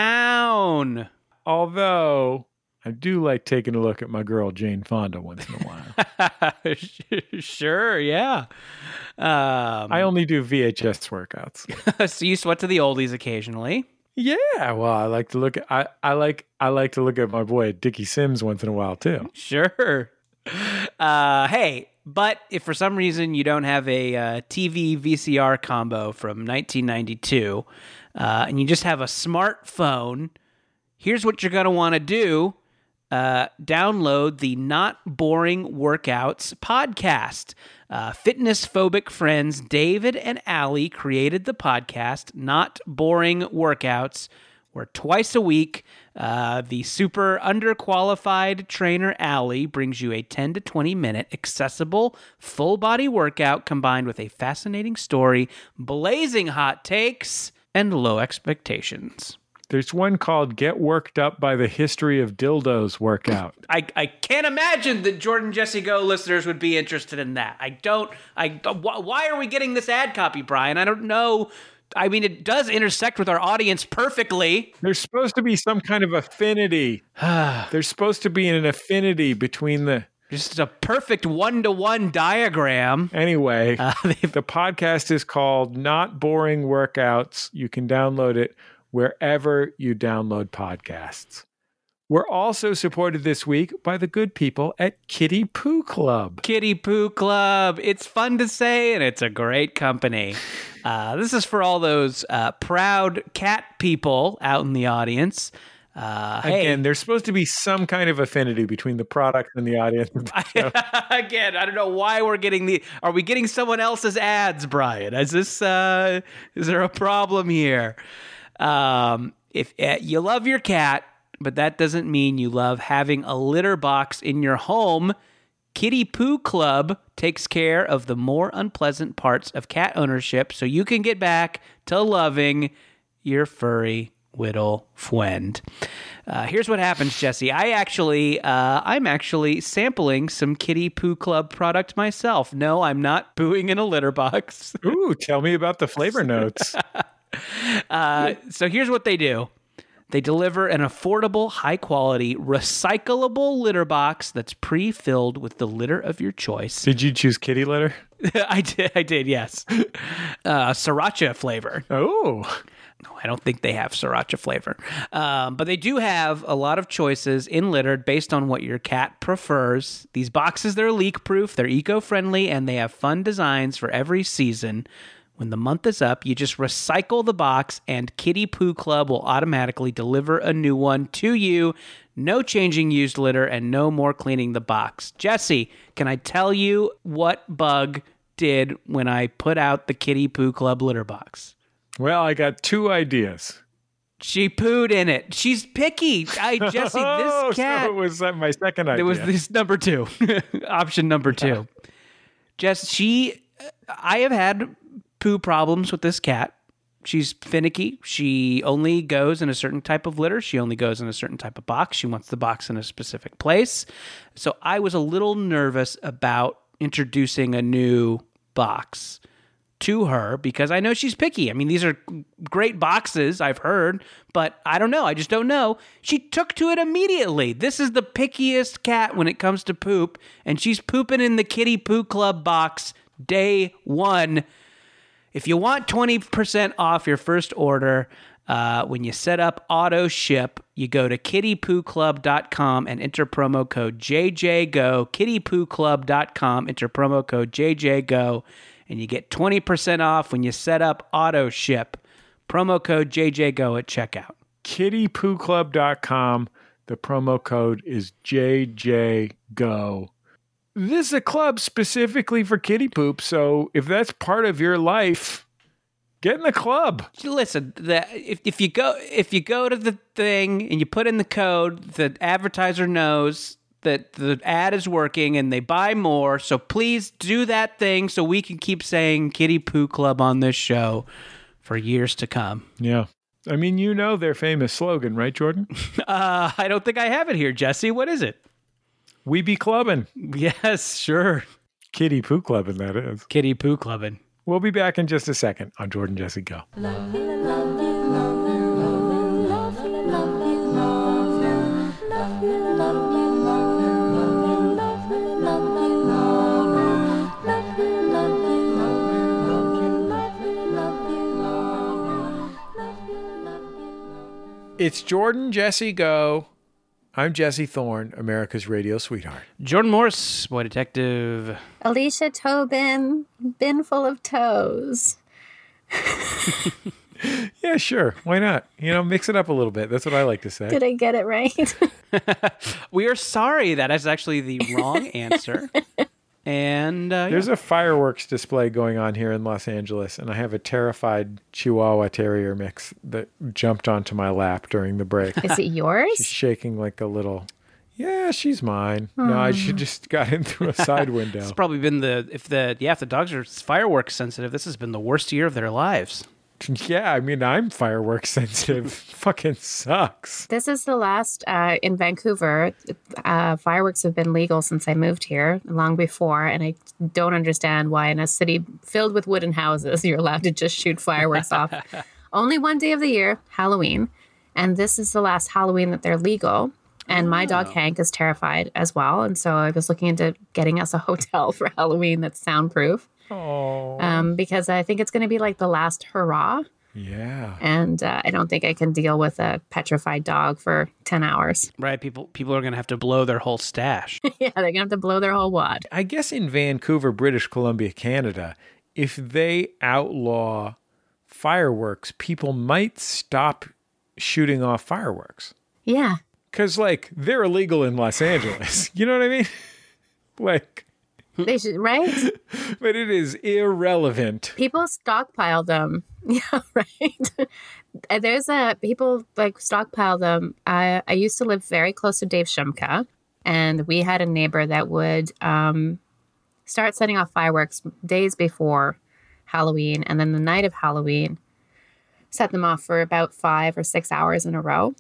town. Although I do like taking a look at my girl Jane Fonda once in a while. Sure, yeah. Um, I only do V H S workouts. so you sweat to the oldies occasionally. Yeah, well, I like to look at I, I like I like to look at my boy Dickie Sims once in a while too. Sure. Uh, hey, but if for some reason you don't have a uh, T V V C R combo from nineteen ninety-two, uh, and you just have a smartphone, here's what you're going to want to do. Uh, download the Not Boring Workouts podcast. Uh, fitness-phobic friends David and Allie created the podcast, Not Boring Workouts, where twice a week, uh, the super underqualified trainer Allie brings you a ten to twenty minute accessible full-body workout combined with a fascinating story, blazing hot takes, and low expectations. There's one called Get Worked Up by the History of Dildos workout. I, I can't imagine that Jordan Jesse Go listeners would be interested in that. I don't, I, wh- why are we getting this ad copy, Brian? I don't know. I mean, it does intersect with our audience perfectly. There's supposed to be some kind of affinity. There's supposed to be an affinity between the... Just a perfect one-to-one diagram. Anyway, Uh, the podcast is called Not Boring Workouts. You can download it wherever you download podcasts. We're also supported this week by the good people at Kitty Poo Club. Kitty Poo Club. It's fun to say, and it's a great company. Uh, this is for all those uh, proud cat people out in the audience. Uh, Again, hey. there's supposed to be some kind of affinity between the product and the audience. Again, I don't know why we're getting the. Are we getting someone else's ads, Brian? Is this? Uh, is there a problem here? Um, if uh, you love your cat, but that doesn't mean you love having a litter box in your home, Kitty Poo Club takes care of the more unpleasant parts of cat ownership, so you can get back to loving your furry little friend. Uh, here's what happens, Jesse. I actually, uh, I'm actually sampling some Kitty Poo Club product myself. No, I'm not pooing in a litter box. Ooh, tell me about the flavor notes. Uh, so here's what they do. They deliver an affordable, high-quality, recyclable litter box that's pre-filled with the litter of your choice. Did you choose kitty litter? I did, I did, yes. Uh, sriracha flavor. Oh, No, I don't think they have sriracha flavor. Um, but they do have a lot of choices in litter based on what your cat prefers. These boxes, they're leak-proof, they're eco-friendly, and they have fun designs for every season. When the month is up, you just recycle the box and Kitty Poo Club will automatically deliver a new one to you. No changing used litter and no more cleaning the box. Jesse, can I tell you what bug did when I put out the Kitty Poo Club litter box? Well, I got two ideas. She pooed in it. She's picky. I Jesse, Oh, this cat. so it was uh, my second idea. It was this number two, option number two. Jess, she, I have had poo problems with this cat. She's finicky. She only goes in a certain type of litter. She only goes in a certain type of box. She wants the box in a specific place. So I was a little nervous about introducing a new box to her because I know she's picky. I mean, these are great boxes, I've heard, but I don't know. I just don't know. She took to it immediately. This is the pickiest cat when it comes to poop, and she's pooping in the Kitty Poo Club box day one. If you want twenty percent off your first order, uh, when you set up auto ship, you go to kitty poo club dot com and enter promo code J J Go. kitty poo club dot com, enter promo code J J Go, and you get twenty percent off when you set up auto ship. Promo code J J Go at checkout. kitty poo club dot com. The promo code is J J Go. This is a club specifically for kitty poop, so if that's part of your life, get in the club. Listen, the, if if you go if you go to the thing and you put in the code, the advertiser knows that the ad is working and they buy more. So please do that thing so we can keep saying Kitty Poo Club on this show for years to come. Yeah. I mean, you know their famous slogan, right, Jordan? uh, I don't think I have it here, Jesse. What is it? We be clubbing. Yes, sure. Kitty Poo Clubbing, that is. Kitty Poo Clubbing. We'll be back in just a second on Jordan Jesse Go. Love you, love you, love you, love you, love you, love you, love you, love you, love you, love you, love you, love you, love you, love you, love you, love you, love you, love you. It's Jordan Jesse Go. I'm Jesse Thorne, America's radio sweetheart. Jordan Morris, boy detective. Alicia Tobin, bin full of toes. Yeah, sure. Why not? You know, mix it up a little bit. That's what I like to say. Did I get it right? We are sorry. That is actually the wrong answer. And uh, There's yeah. a fireworks display going on here in Los Angeles, and I have a terrified Chihuahua Terrier mix that jumped onto my lap during the break. Is it yours? She's shaking like a little... Yeah, she's mine. No, I she just got in through a side window. It's probably been the if the yeah if the dogs are fireworks sensitive, this has been the worst year of their lives. Yeah, I mean, I'm fireworks sensitive. Fucking sucks. This is the last uh, in Vancouver. Uh, fireworks have been legal since I moved here, long before, and I don't understand why in a city filled with wooden houses you're allowed to just shoot fireworks off. Only one day of the year, Halloween, and this is the last Halloween that they're legal. And my dog Hank is terrified as well, and so I was looking into getting us a hotel for Halloween that's soundproof. Oh. Um, because I think it's going to be like the last hurrah. Yeah. And uh, I don't think I can deal with a petrified dog for ten hours. Right, people people are going to have to blow their whole stash. Yeah, they're going to have to blow their whole wad. I guess in Vancouver, British Columbia, Canada, if they outlaw fireworks, people might stop shooting off fireworks. Yeah. Because, like, they're illegal in Los Angeles. You know what I mean? Like... They should, right? But it is irrelevant. People stockpile them. Yeah, right. There's a people like stockpile them. I I used to live very close to Dave Shumka, and we had a neighbor that would um, start setting off fireworks days before Halloween, and then the night of Halloween, set them off for about five or six hours in a row.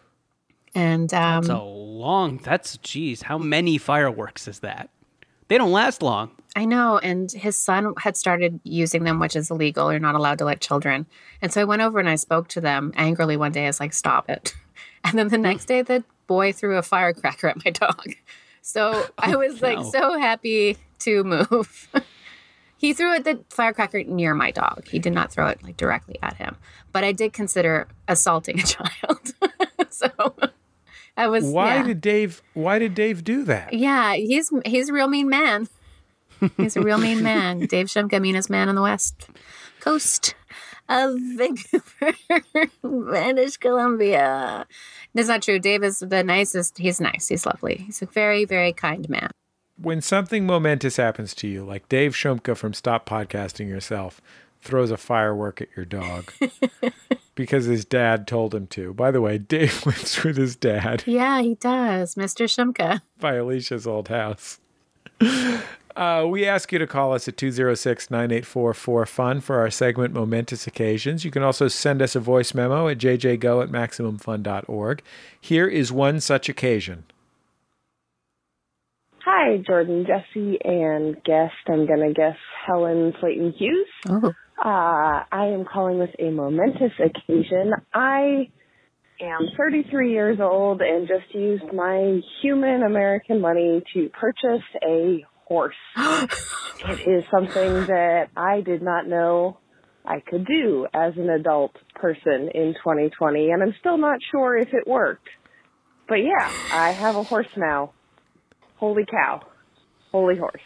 And um, That's a long. That's geez. How many fireworks is that? They don't last long. I know. And his son had started using them, which is illegal. You're not allowed to let children. And so I went over and I spoke to them angrily one day. I was like, stop it. And then the next day, the boy threw a firecracker at my dog. So I was like no. so happy to move. He threw it, the firecracker near my dog. He did not throw it like directly at him. But I did consider assaulting a child. So I was. Why yeah. did Dave? Why did Dave do that? Yeah, he's he's a real mean man. He's a real mean man. Dave Shumka, meanest man in the West. coast of Vancouver, British Columbia. That's not true. Dave is the nicest. He's nice. He's lovely. He's a very, very kind man. When something momentous happens to you, like Dave Shumka from Stop Podcasting Yourself throws a firework at your dog because his dad told him to. By the way, Dave lives with his dad Yeah, he does, Mister Shumka. by Alicia's old house. Uh, we ask you to call us at two oh six, nine eight four, four fun for our segment Momentous Occasions. You can also send us a voice memo at j j go at maximum fun dot org. Here is one such occasion. Hi, Jordan, Jesse, and guest. I'm going to guess Helen Slayton Hughes. Oh. Uh, I am calling this a momentous occasion. I am thirty-three years old and just used my human American money to purchase a horse. It is something that I did not know I could do as an adult person in twenty twenty, and I'm still not sure if it worked. But yeah, I have a horse now. Holy cow. Holy horse.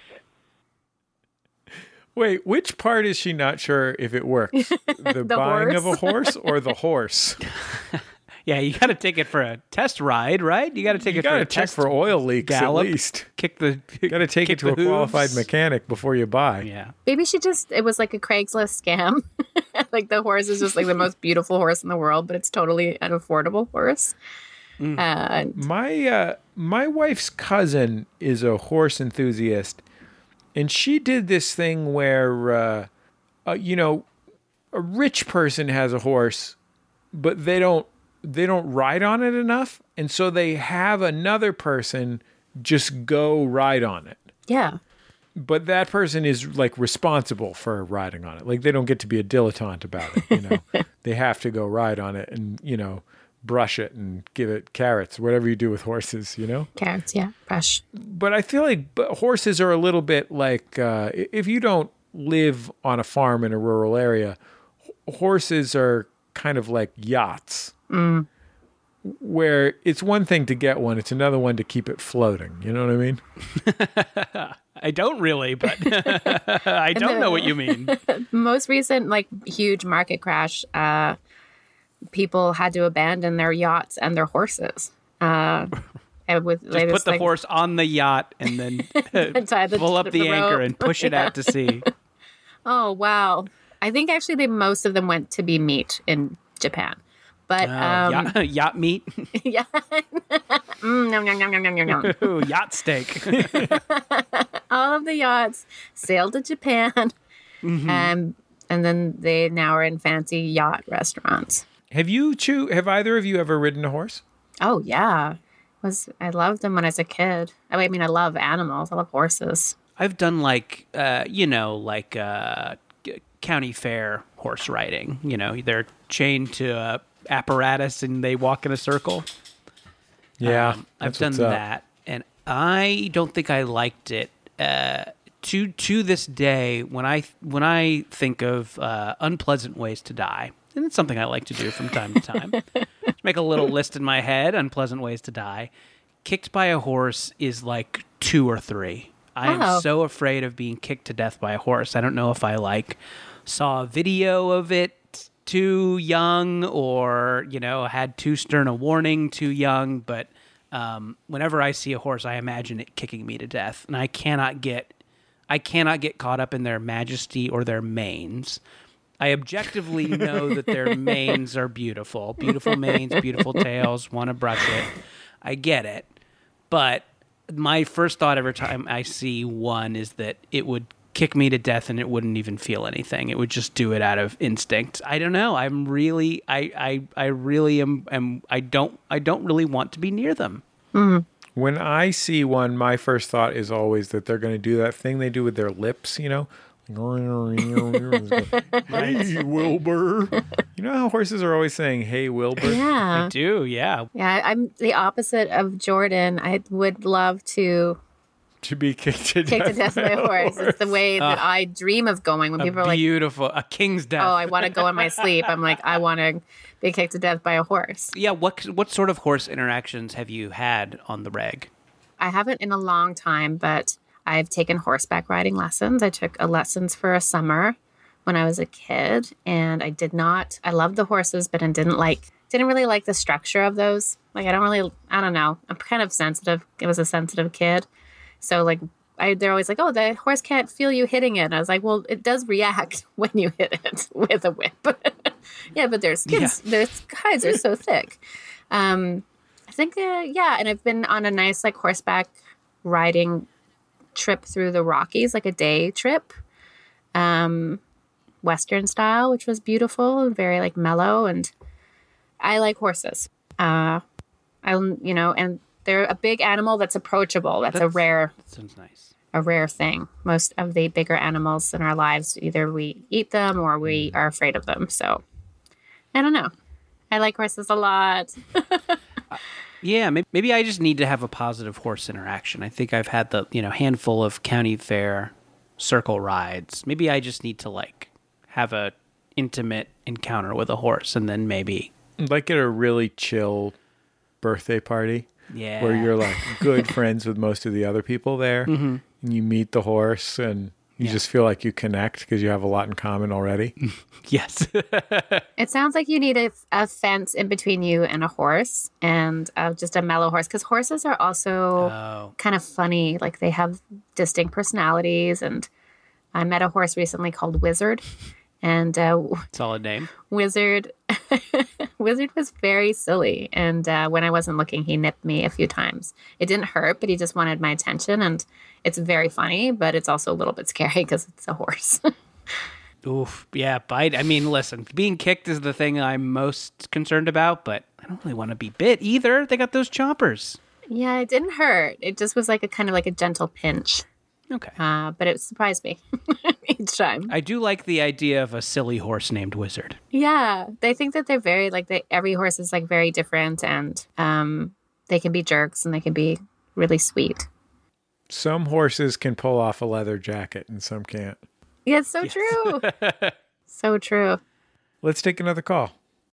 Wait, which part is she not sure if it works? The, The buying horse. of a horse or the horse? Yeah, you got to take it for a test ride, right? You got to take You it for got a to check test for oil leaks gallop. at least. Kick the. You got to take it kick to a the qualified hooves. mechanic before you buy. Yeah. Maybe she just, it was like a Craigslist scam. Like the horse is just like the most beautiful horse in the world, but it's totally an affordable horse. Mm. Uh, My uh, my wife's cousin is a horse enthusiast, and she did this thing where, uh, uh, you know, a rich person has a horse, but they don't they don't ride on it enough, and so they have another person just go ride on it. yeah. But that person is like responsible for riding on it. Like they don't get to be a dilettante about it. You know, they have to go ride on it and you know brush it and give it carrots, whatever you do with horses. You know. Carrots, yeah. Brush. But I feel like b- horses are a little bit like uh, i- if you don't live on a farm in a rural area, h- horses are kind of like yachts. Mm. Where it's one thing to get one, it's another one to keep it floating. You know what I mean? I don't really, but I don't know what you mean. Most recent, like, huge market crash, uh, people had to abandon their yachts and their horses. Uh, and with, Just put the like, horse on the yacht and then Tie the- pull up the, the anchor rope. and push it out to sea. Oh, wow. I think actually they most of them went to be meat in Japan. But, Oh, um, yacht, yacht meat, yeah. mm, nom, nom, nom, nom, nom, nom, nom. Ooh, yacht steak. All of the yachts sailed to Japan. Mm-hmm. Um, and then they now are in fancy yacht restaurants. Have you two? Have either of you ever ridden a horse? Oh, yeah. Was I loved them when I was a kid. I mean, I love animals. I love horses. I've done like, uh, you know, like uh, g- county fair horse riding. You know, they're chained to a apparatus and they walk in a circle. Yeah, Um, I've that's done what's up. that, and I don't think I liked it. Uh, to to this day, when I when I think of uh, unpleasant ways to die, and it's something I like to do from time to time, just make a little list in my head: unpleasant ways to die. Kicked by a horse is like two or three. I am Oh. so afraid of being kicked to death by a horse. I don't know if I like saw a video of it too young or, you know, had too stern a warning too young. But um, whenever I see a horse, I imagine it kicking me to death. And I cannot get, I cannot get caught up in their majesty or their manes. I objectively know that their manes are beautiful. Beautiful manes, beautiful tails, want to brush it. I get it. But my first thought every time I see one is that it would kick me to death and it wouldn't even feel anything. It would just do it out of instinct. I don't know. I'm really, I, I, I really am, am, I don't, I don't really want to be near them. When I see one, my first thought is always that they're going to do that thing they do with their lips, you know? Hey, Wilbur. You know how horses are always saying, hey, Wilbur? Yeah. I do. Yeah. Yeah, I'm the opposite of Jordan. I would love to To be kicked to kick death. to death by a horse. It's the way that I dream of going when people a are like, beautiful, a king's death. oh, I want to go in my sleep. I'm like, I want to be kicked to death by a horse. yeah. What, what sort of horse interactions have you had on the reg? I haven't in a long time, but I've taken horseback riding lessons. I took a lessons for a summer when I was a kid, and I did not. I loved the horses, but I didn't like didn't really like the structure of those. Like I don't really. I don't know. I'm kind of sensitive. I was a sensitive kid, so like I they're always like, oh, the horse can't feel you hitting it. And I was like, well, it does react when you hit it with a whip. Yeah, but their skins, yeah. their hides are so thick. Um, I think, uh, yeah, and I've been on a nice like horseback riding trip through the Rockies, like a day trip, um, Western style, which was beautiful and very like mellow. And I like horses. Uh, I, you know, and they're a big animal that's approachable. That's, that's a rare. That sounds nice. A rare thing. Most of the bigger animals in our lives, either we eat them or we are afraid of them. So, I don't know. I like horses a lot. uh, yeah, maybe, maybe I just need to have a positive horse interaction. I think I've had the you know handful of county fair circle rides. Maybe I just need to like have a intimate encounter with a horse, and then maybe like at a really chill birthday party. Yeah, where you're like good friends with most of the other people there, mm-hmm. and you meet the horse, and you yeah. just feel like you connect because you have a lot in common already. Yes. It sounds like you need a, a fence in between you and a horse, and uh, just a mellow horse, because horses are also oh. kind of funny. Like they have distinct personalities, and I met a horse recently called Wizard, and uh, solid name. Wizard. Wizard was very silly, and uh, when I wasn't looking, he nipped me a few times. It didn't hurt, but he just wanted my attention, and it's very funny, but it's also a little bit scary because it's a horse. Oof, yeah, bite. I mean, listen, being kicked is the thing I'm most concerned about, but I don't really want to be bit either. They got those chompers. Yeah, it didn't hurt. It just was like a kind of like a gentle pinch. Okay. Uh, but it surprised me each time. I do like the idea of a silly horse named Wizard. Yeah. They think that they're very, like, they, every horse is, like, very different, and um, they can be jerks, and they can be really sweet. Some horses can pull off a leather jacket, and some can't. Yeah, it's so yes. true. So true. Let's take another call.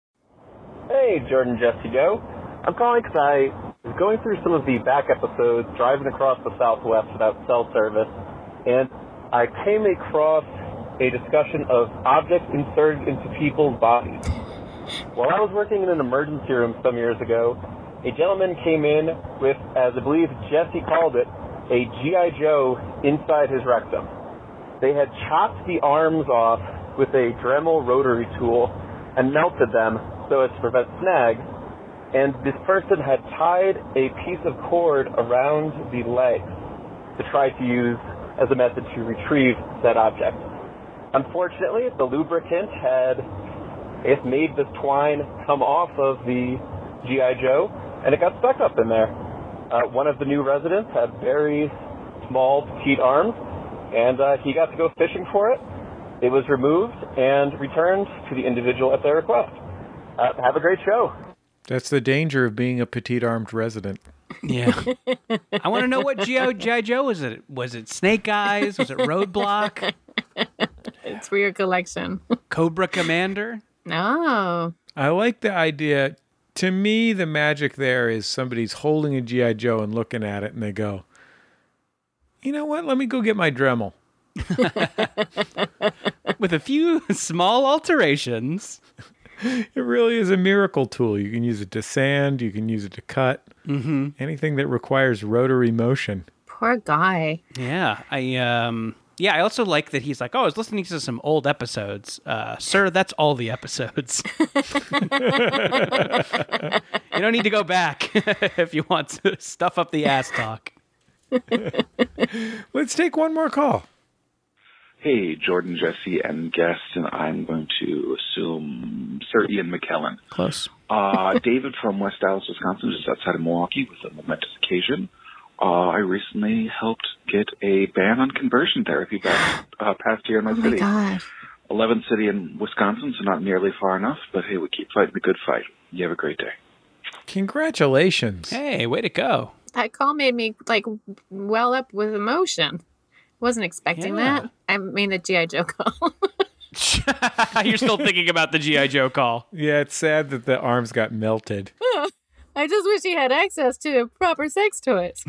Hey, Jordan, Jesse, Joe. I'm calling because I was going through some of the back episodes, driving across the Southwest without cell service, and I came across a discussion of objects inserted into people's bodies. While I was working in an emergency room some years ago, a gentleman came in with, as I believe Jesse called it, a G I Joe inside his rectum. They had chopped the arms off with a Dremel rotary tool and melted them so as to prevent snags. And this person had tied a piece of cord around the legs to try to use as a method to retrieve said object. Unfortunately, the lubricant had it made the twine come off of the G I Joe, and it got stuck up in there. Uh, one of the new residents had very small, petite arms, and uh, he got to go fishing for it. It was removed and returned to the individual at their request. Uh, have a great show. That's the danger of being a petite-armed resident. Yeah. I want to know what G I Joe was it? Was it Snake Eyes? Was it Roadblock? It's for your collection. Cobra Commander? No. I like the idea. To me, the magic there is somebody's holding a G I Joe and looking at it, and they go, you know what? Let me go get my Dremel. With a few small alterations. It really is a miracle tool. You can use it to sand. You can use it to cut. Mm-hmm. Anything that requires rotary motion. Poor guy. Yeah. I um. Yeah, I also like that he's like, oh, I was listening to some old episodes. Uh, sir, that's all the episodes. You don't need to go back if you want to stuff up the ass talk. Let's take one more call. Hey, Jordan, Jesse, and guest, and I'm going to assume Sir Ian McKellen. Close. Uh, David from West Dallas, Wisconsin, just outside of Milwaukee, with a momentous occasion. Uh, I recently helped get a ban on conversion therapy back uh, past here in my oh city. My God. eleventh city in Wisconsin, so not nearly far enough, but hey, we keep fighting the good fight. You have a great day. Congratulations. Hey, way to go. That call made me, like, well up with emotion. Wasn't expecting yeah. that. I mean, the G I Joe call. You're still thinking about the G I Joe call. Yeah, it's sad that the arms got melted. I just wish he had access to proper sex toys.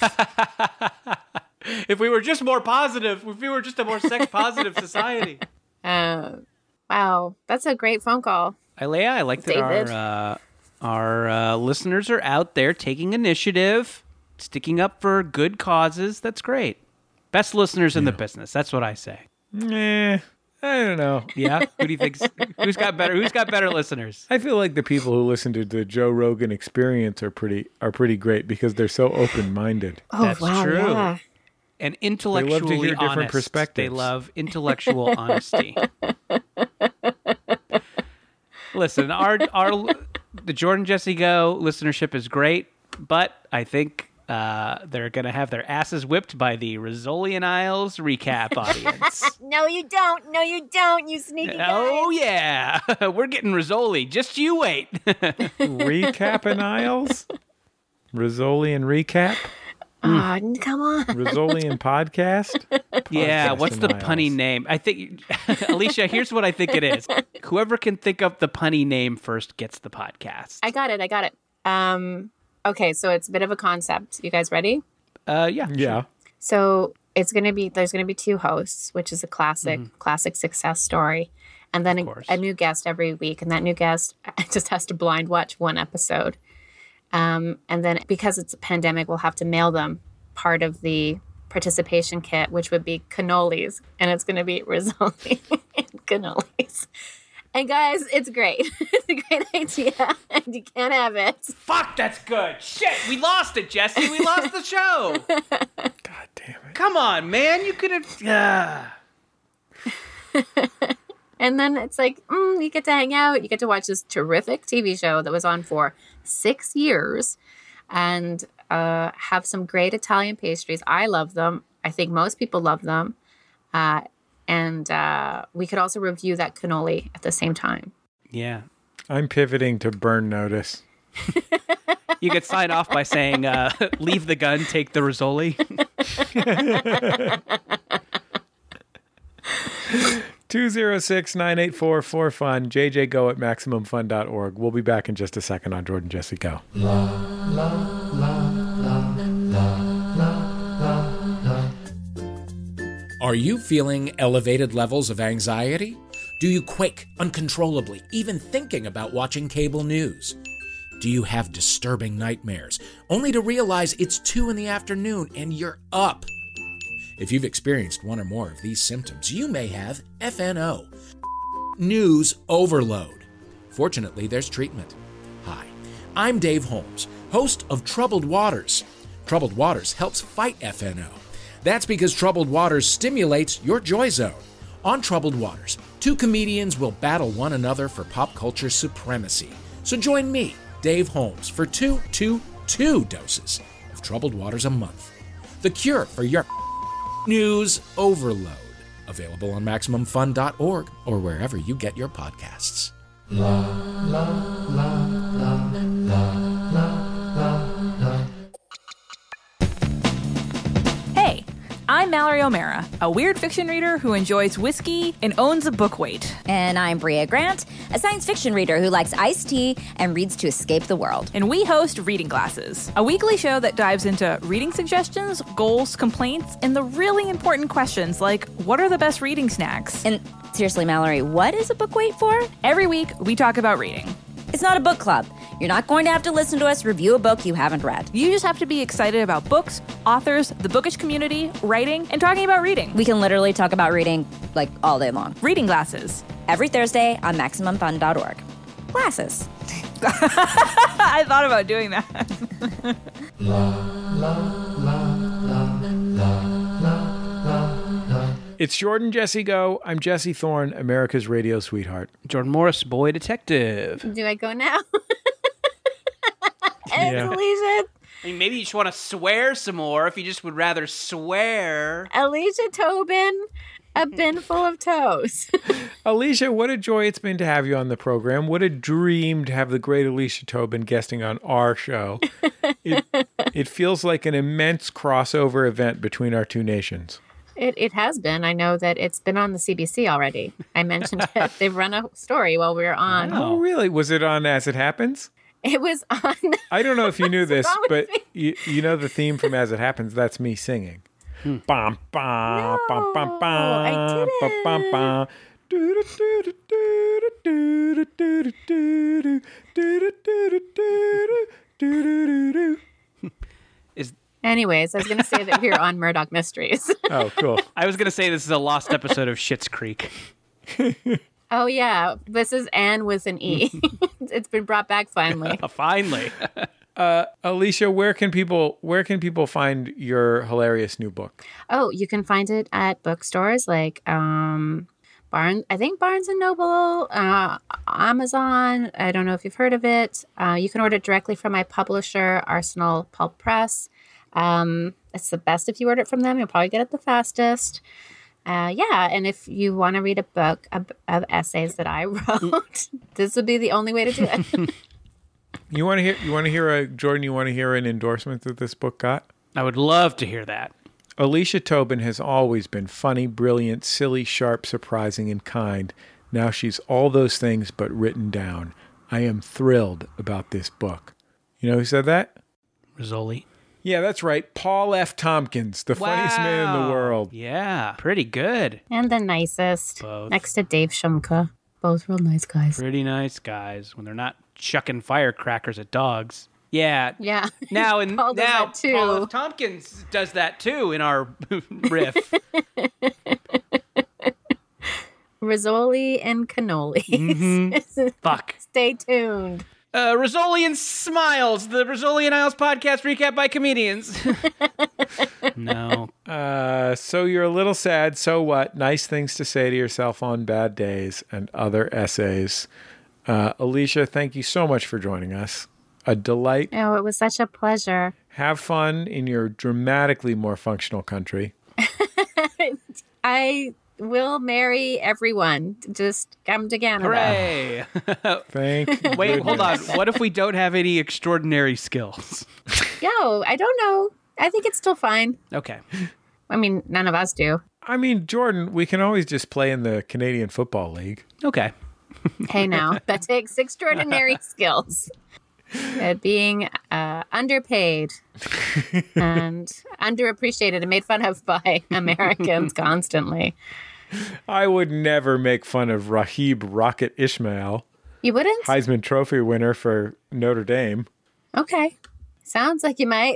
If we were just more positive, if we were just a more sex-positive society. Uh, wow, that's a great phone call. Ilea, I like that David. our uh, our uh, listeners are out there taking initiative, sticking up for good causes. That's great. Best listeners in the business. That's what I say. Eh, I don't know. Yeah, who do you think? Who's got better? Who's got better listeners? I feel like the people who listen to the Joe Rogan Experience are pretty are pretty great because they're so open minded. Oh, That's wow, true. yeah. And intellectually hear different honest. perspectives. They love intellectual honesty. Listen, our our the Jordan Jesse Go listenership is great, but I think uh, they're going to have their asses whipped by the Rizzoli and Isles recap audience. No, you don't. No, you don't, you sneaky guys. Oh, yeah. We're getting Rizzoli. Just you wait. Recap and Isles? Rizzoli and Recap? Ah, come on. Rizzoli and Podcast? Yeah, Podcast what's and the Isles. punny name? I think, Alicia, here's what I think it is. Whoever can think up the punny name first gets the podcast. I got it. I got it. Um, okay, so it's a bit of a concept. You guys ready? Uh, yeah. Yeah. So it's going to be, there's going to be two hosts, which is a classic, classic success story. And then a, course. a new guest every week. And that new guest just has to blind watch one episode. Um, and then because it's a pandemic, we'll have to mail them part of the participation kit, which would be cannolis. And it's going to be Rizzoli and cannolis. And guys, it's great. It's a great idea. And you can't have it. Fuck, that's good. Shit, we lost it, Jesse. We lost the show. God damn it. Come on, man. You could have... Uh... And then it's like, mm, you get to hang out. You get to watch this terrific T V show that was on for six years and uh, have some great Italian pastries. I love them. I think most people love them. Uh, and uh, we could also review that cannoli at the same time. Yeah. I'm pivoting to Burn Notice. You could sign off by saying, uh, leave the gun, take the Rizzoli. two oh six, nine eight four, four fun, J J Go at Maximum Fun dot org. We'll be back in just a second on Jordan Jesse Go. Are you feeling elevated levels of anxiety? Do you quake uncontrollably, even thinking about watching cable news? Do you have disturbing nightmares, only to realize it's two in the afternoon and you're up? If you've experienced one or more of these symptoms, you may have F N O, news overload. Fortunately, there's treatment. Hi, I'm Dave Holmes, host of Troubled Waters. Troubled Waters helps fight F N O. That's because Troubled Waters stimulates your joy zone. On Troubled Waters, two comedians will battle one another for pop culture supremacy. So join me, Dave Holmes, for two, two, two doses of Troubled Waters a month. The cure for your news overload. Available on Maximum Fun dot org or wherever you get your podcasts. Hey, I'm Mallory O'Mara, a weird fiction reader who enjoys whiskey and owns a book weight. And I'm Bria Grant, a science fiction reader who likes iced tea and reads to escape the world. And we host Reading Glasses, a weekly show that dives into reading suggestions, goals, complaints, and the really important questions like, what are the best reading snacks? And seriously, Mallory, what is a book weight for? Every week, we talk about reading. It's not a book club. You're not going to have to listen to us review a book you haven't read. You just have to be excited about books, authors, the bookish community, writing, and talking about reading. We can literally talk about reading, like, all day long. Reading Glasses. Every Thursday on Maximum Fun dot org. Glasses. I thought about doing that. It's Jordan Jesse Go. I'm Jesse Thorne, America's radio sweetheart. Jordan Morris, boy detective. Do I go now? Yeah. Alicia, I mean, maybe you just want to swear some more if you just would rather swear. Alicia Tobin, a bin full of toes. Alicia, what a joy it's been to have you on the program. What a dream to have the great Alicia Tobin guesting on our show. It, it feels like an immense crossover event between our two nations. It it has been. I know that it's been on the C B C already. I mentioned it. They've run a story while we were on. Oh, really? Was it on As It Happens? It was on. I don't know if you knew this, wrong with but me? you, you know the theme from As It Happens? That's me singing. Bum, bum, bum, bum, bum, I didn't. bum, bum, bum. Do, Is Anyways, I was going to say that we're on Murdoch Mysteries. Oh, cool. I was going to say this is a lost episode of Schitt's Creek. Oh, yeah. This is Anne with an E. It's been brought back finally. Finally. Uh, Alicia, where can people where can people find your hilarious new book? Oh, you can find it at bookstores like um, Barnes. I think Barnes and Noble, uh, Amazon. I don't know if you've heard of it. Uh, you can order it directly from my publisher, Arsenal Pulp Press. Um, it's the best if you order it from them. You'll probably get it the fastest. Uh, yeah, and if you want to read a book of, of essays that I wrote, this would be the only way to do it. You want to hear? You want to hear a Jordan? You want to hear an endorsement that this book got? I would love to hear that. Alicia Tobin has always been funny, brilliant, silly, sharp, surprising, and kind. Now she's all those things but written down. I am thrilled about this book. You know who said that? Rizzoli. Yeah, that's right. Paul F. Tompkins, the funniest man in the Wow. world. Yeah, pretty good. And the nicest, Both. next to Dave Shumka. Both real nice guys. Pretty nice guys when they're not chucking firecrackers at dogs. Yeah. Yeah. Now and Paul does now that too. Paul F. Tompkins does that too in our riff. Rizzoli and cannoli. Mm-hmm. Fuck. Stay tuned. Uh, Rizzoli and Smiles, the Rizzoli and Isles podcast recap by comedians. No. Uh, so you're a little sad. So what? Nice things to say to yourself on bad days and other essays. Uh, Alicia, thank you so much for joining us. A delight. Oh, it was such a pleasure. Have fun in your dramatically more functional country. I will marry everyone. Just come to Canada. Hooray. Thank Wait, hold on. goodness. What if we don't have any extraordinary skills? Yo, I don't know. I think it's still fine. Okay. I mean, none of us do. I mean, Jordan, we can always just play in the Canadian Football League. Okay. Hey, now, that takes extraordinary skills. At being uh, underpaid and underappreciated and made fun of by Americans constantly. I would never make fun of Rahib Rocket Ismail, You wouldn't? Heisman Trophy winner for Notre Dame. Okay. Sounds like you might.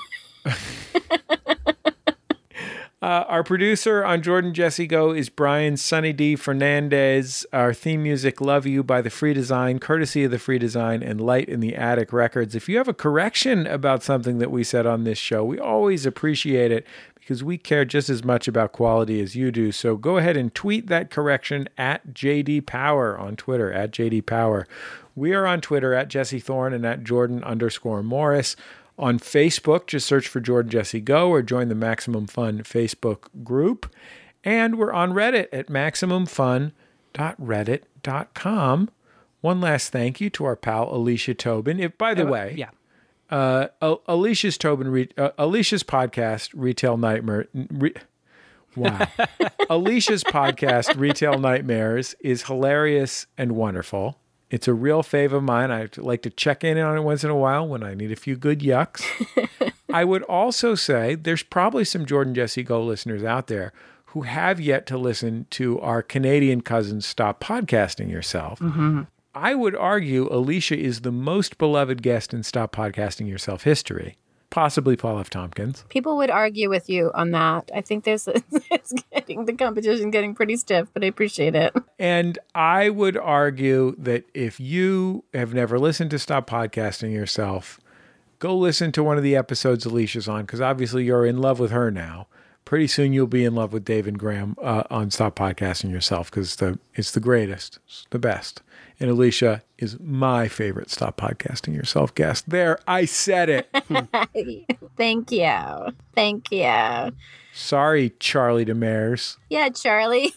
Uh, our producer on Jordan Jesse Go is Brian Sunny D. Fernandez. Our theme music, Love You, by The Free Design, courtesy of The Free Design and Light in the Attic Records. If you have a correction about something that we said on this show, we always appreciate it because we care just as much about quality as you do. So go ahead and tweet that correction at J D Power on Twitter, at J D Power. We are on Twitter at Jesse Thorne and at Jordan underscore Morris. On Facebook, just search for Jordan Jesse Go or join the Maximum Fun Facebook group. And we're on Reddit at maximum fun dot reddit dot com. One last thank you to our pal Alicia Tobin. If, by the Uh, way, yeah. uh, Al- Alicia's Tobin, re- uh, Alicia's podcast, Retail Nightmare. Re- wow. Alicia's podcast, Retail Nightmares, is hilarious and wonderful. It's a real fave of mine. I like to check in on it once in a while when I need a few good yucks. I would also say there's probably some Jordan Jesse Go listeners out there who have yet to listen to our Canadian cousins Stop Podcasting Yourself. Mm-hmm. I would argue Alicia is the most beloved guest in Stop Podcasting Yourself history. Possibly Paul F. Tompkins. People would argue with you on that. I think there's it's getting the competition getting pretty stiff, but I appreciate it. And I would argue that if you have never listened to Stop Podcasting Yourself, go listen to one of the episodes Alicia's on, because obviously you're in love with her now. Pretty soon you'll be in love with Dave and Graham uh, on Stop Podcasting Yourself, because the, it's the greatest, it's the best. And Alicia is my favorite Stop Podcasting Yourself guest. There, I said it. Thank you. Thank you. Sorry, Charlie Demers. Yeah, Charlie.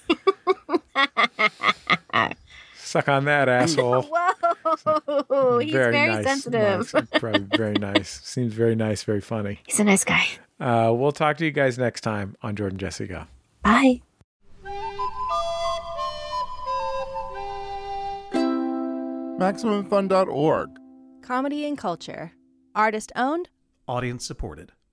Suck on that, asshole. Whoa. He's very, nice. sensitive. Nice. Probably very nice. Seems very nice, very funny. He's a nice guy. Uh, we'll talk to you guys next time on Jordan Jesse Go. Bye. Maximum Fun dot org. Comedy and culture. Artist owned. Audience supported.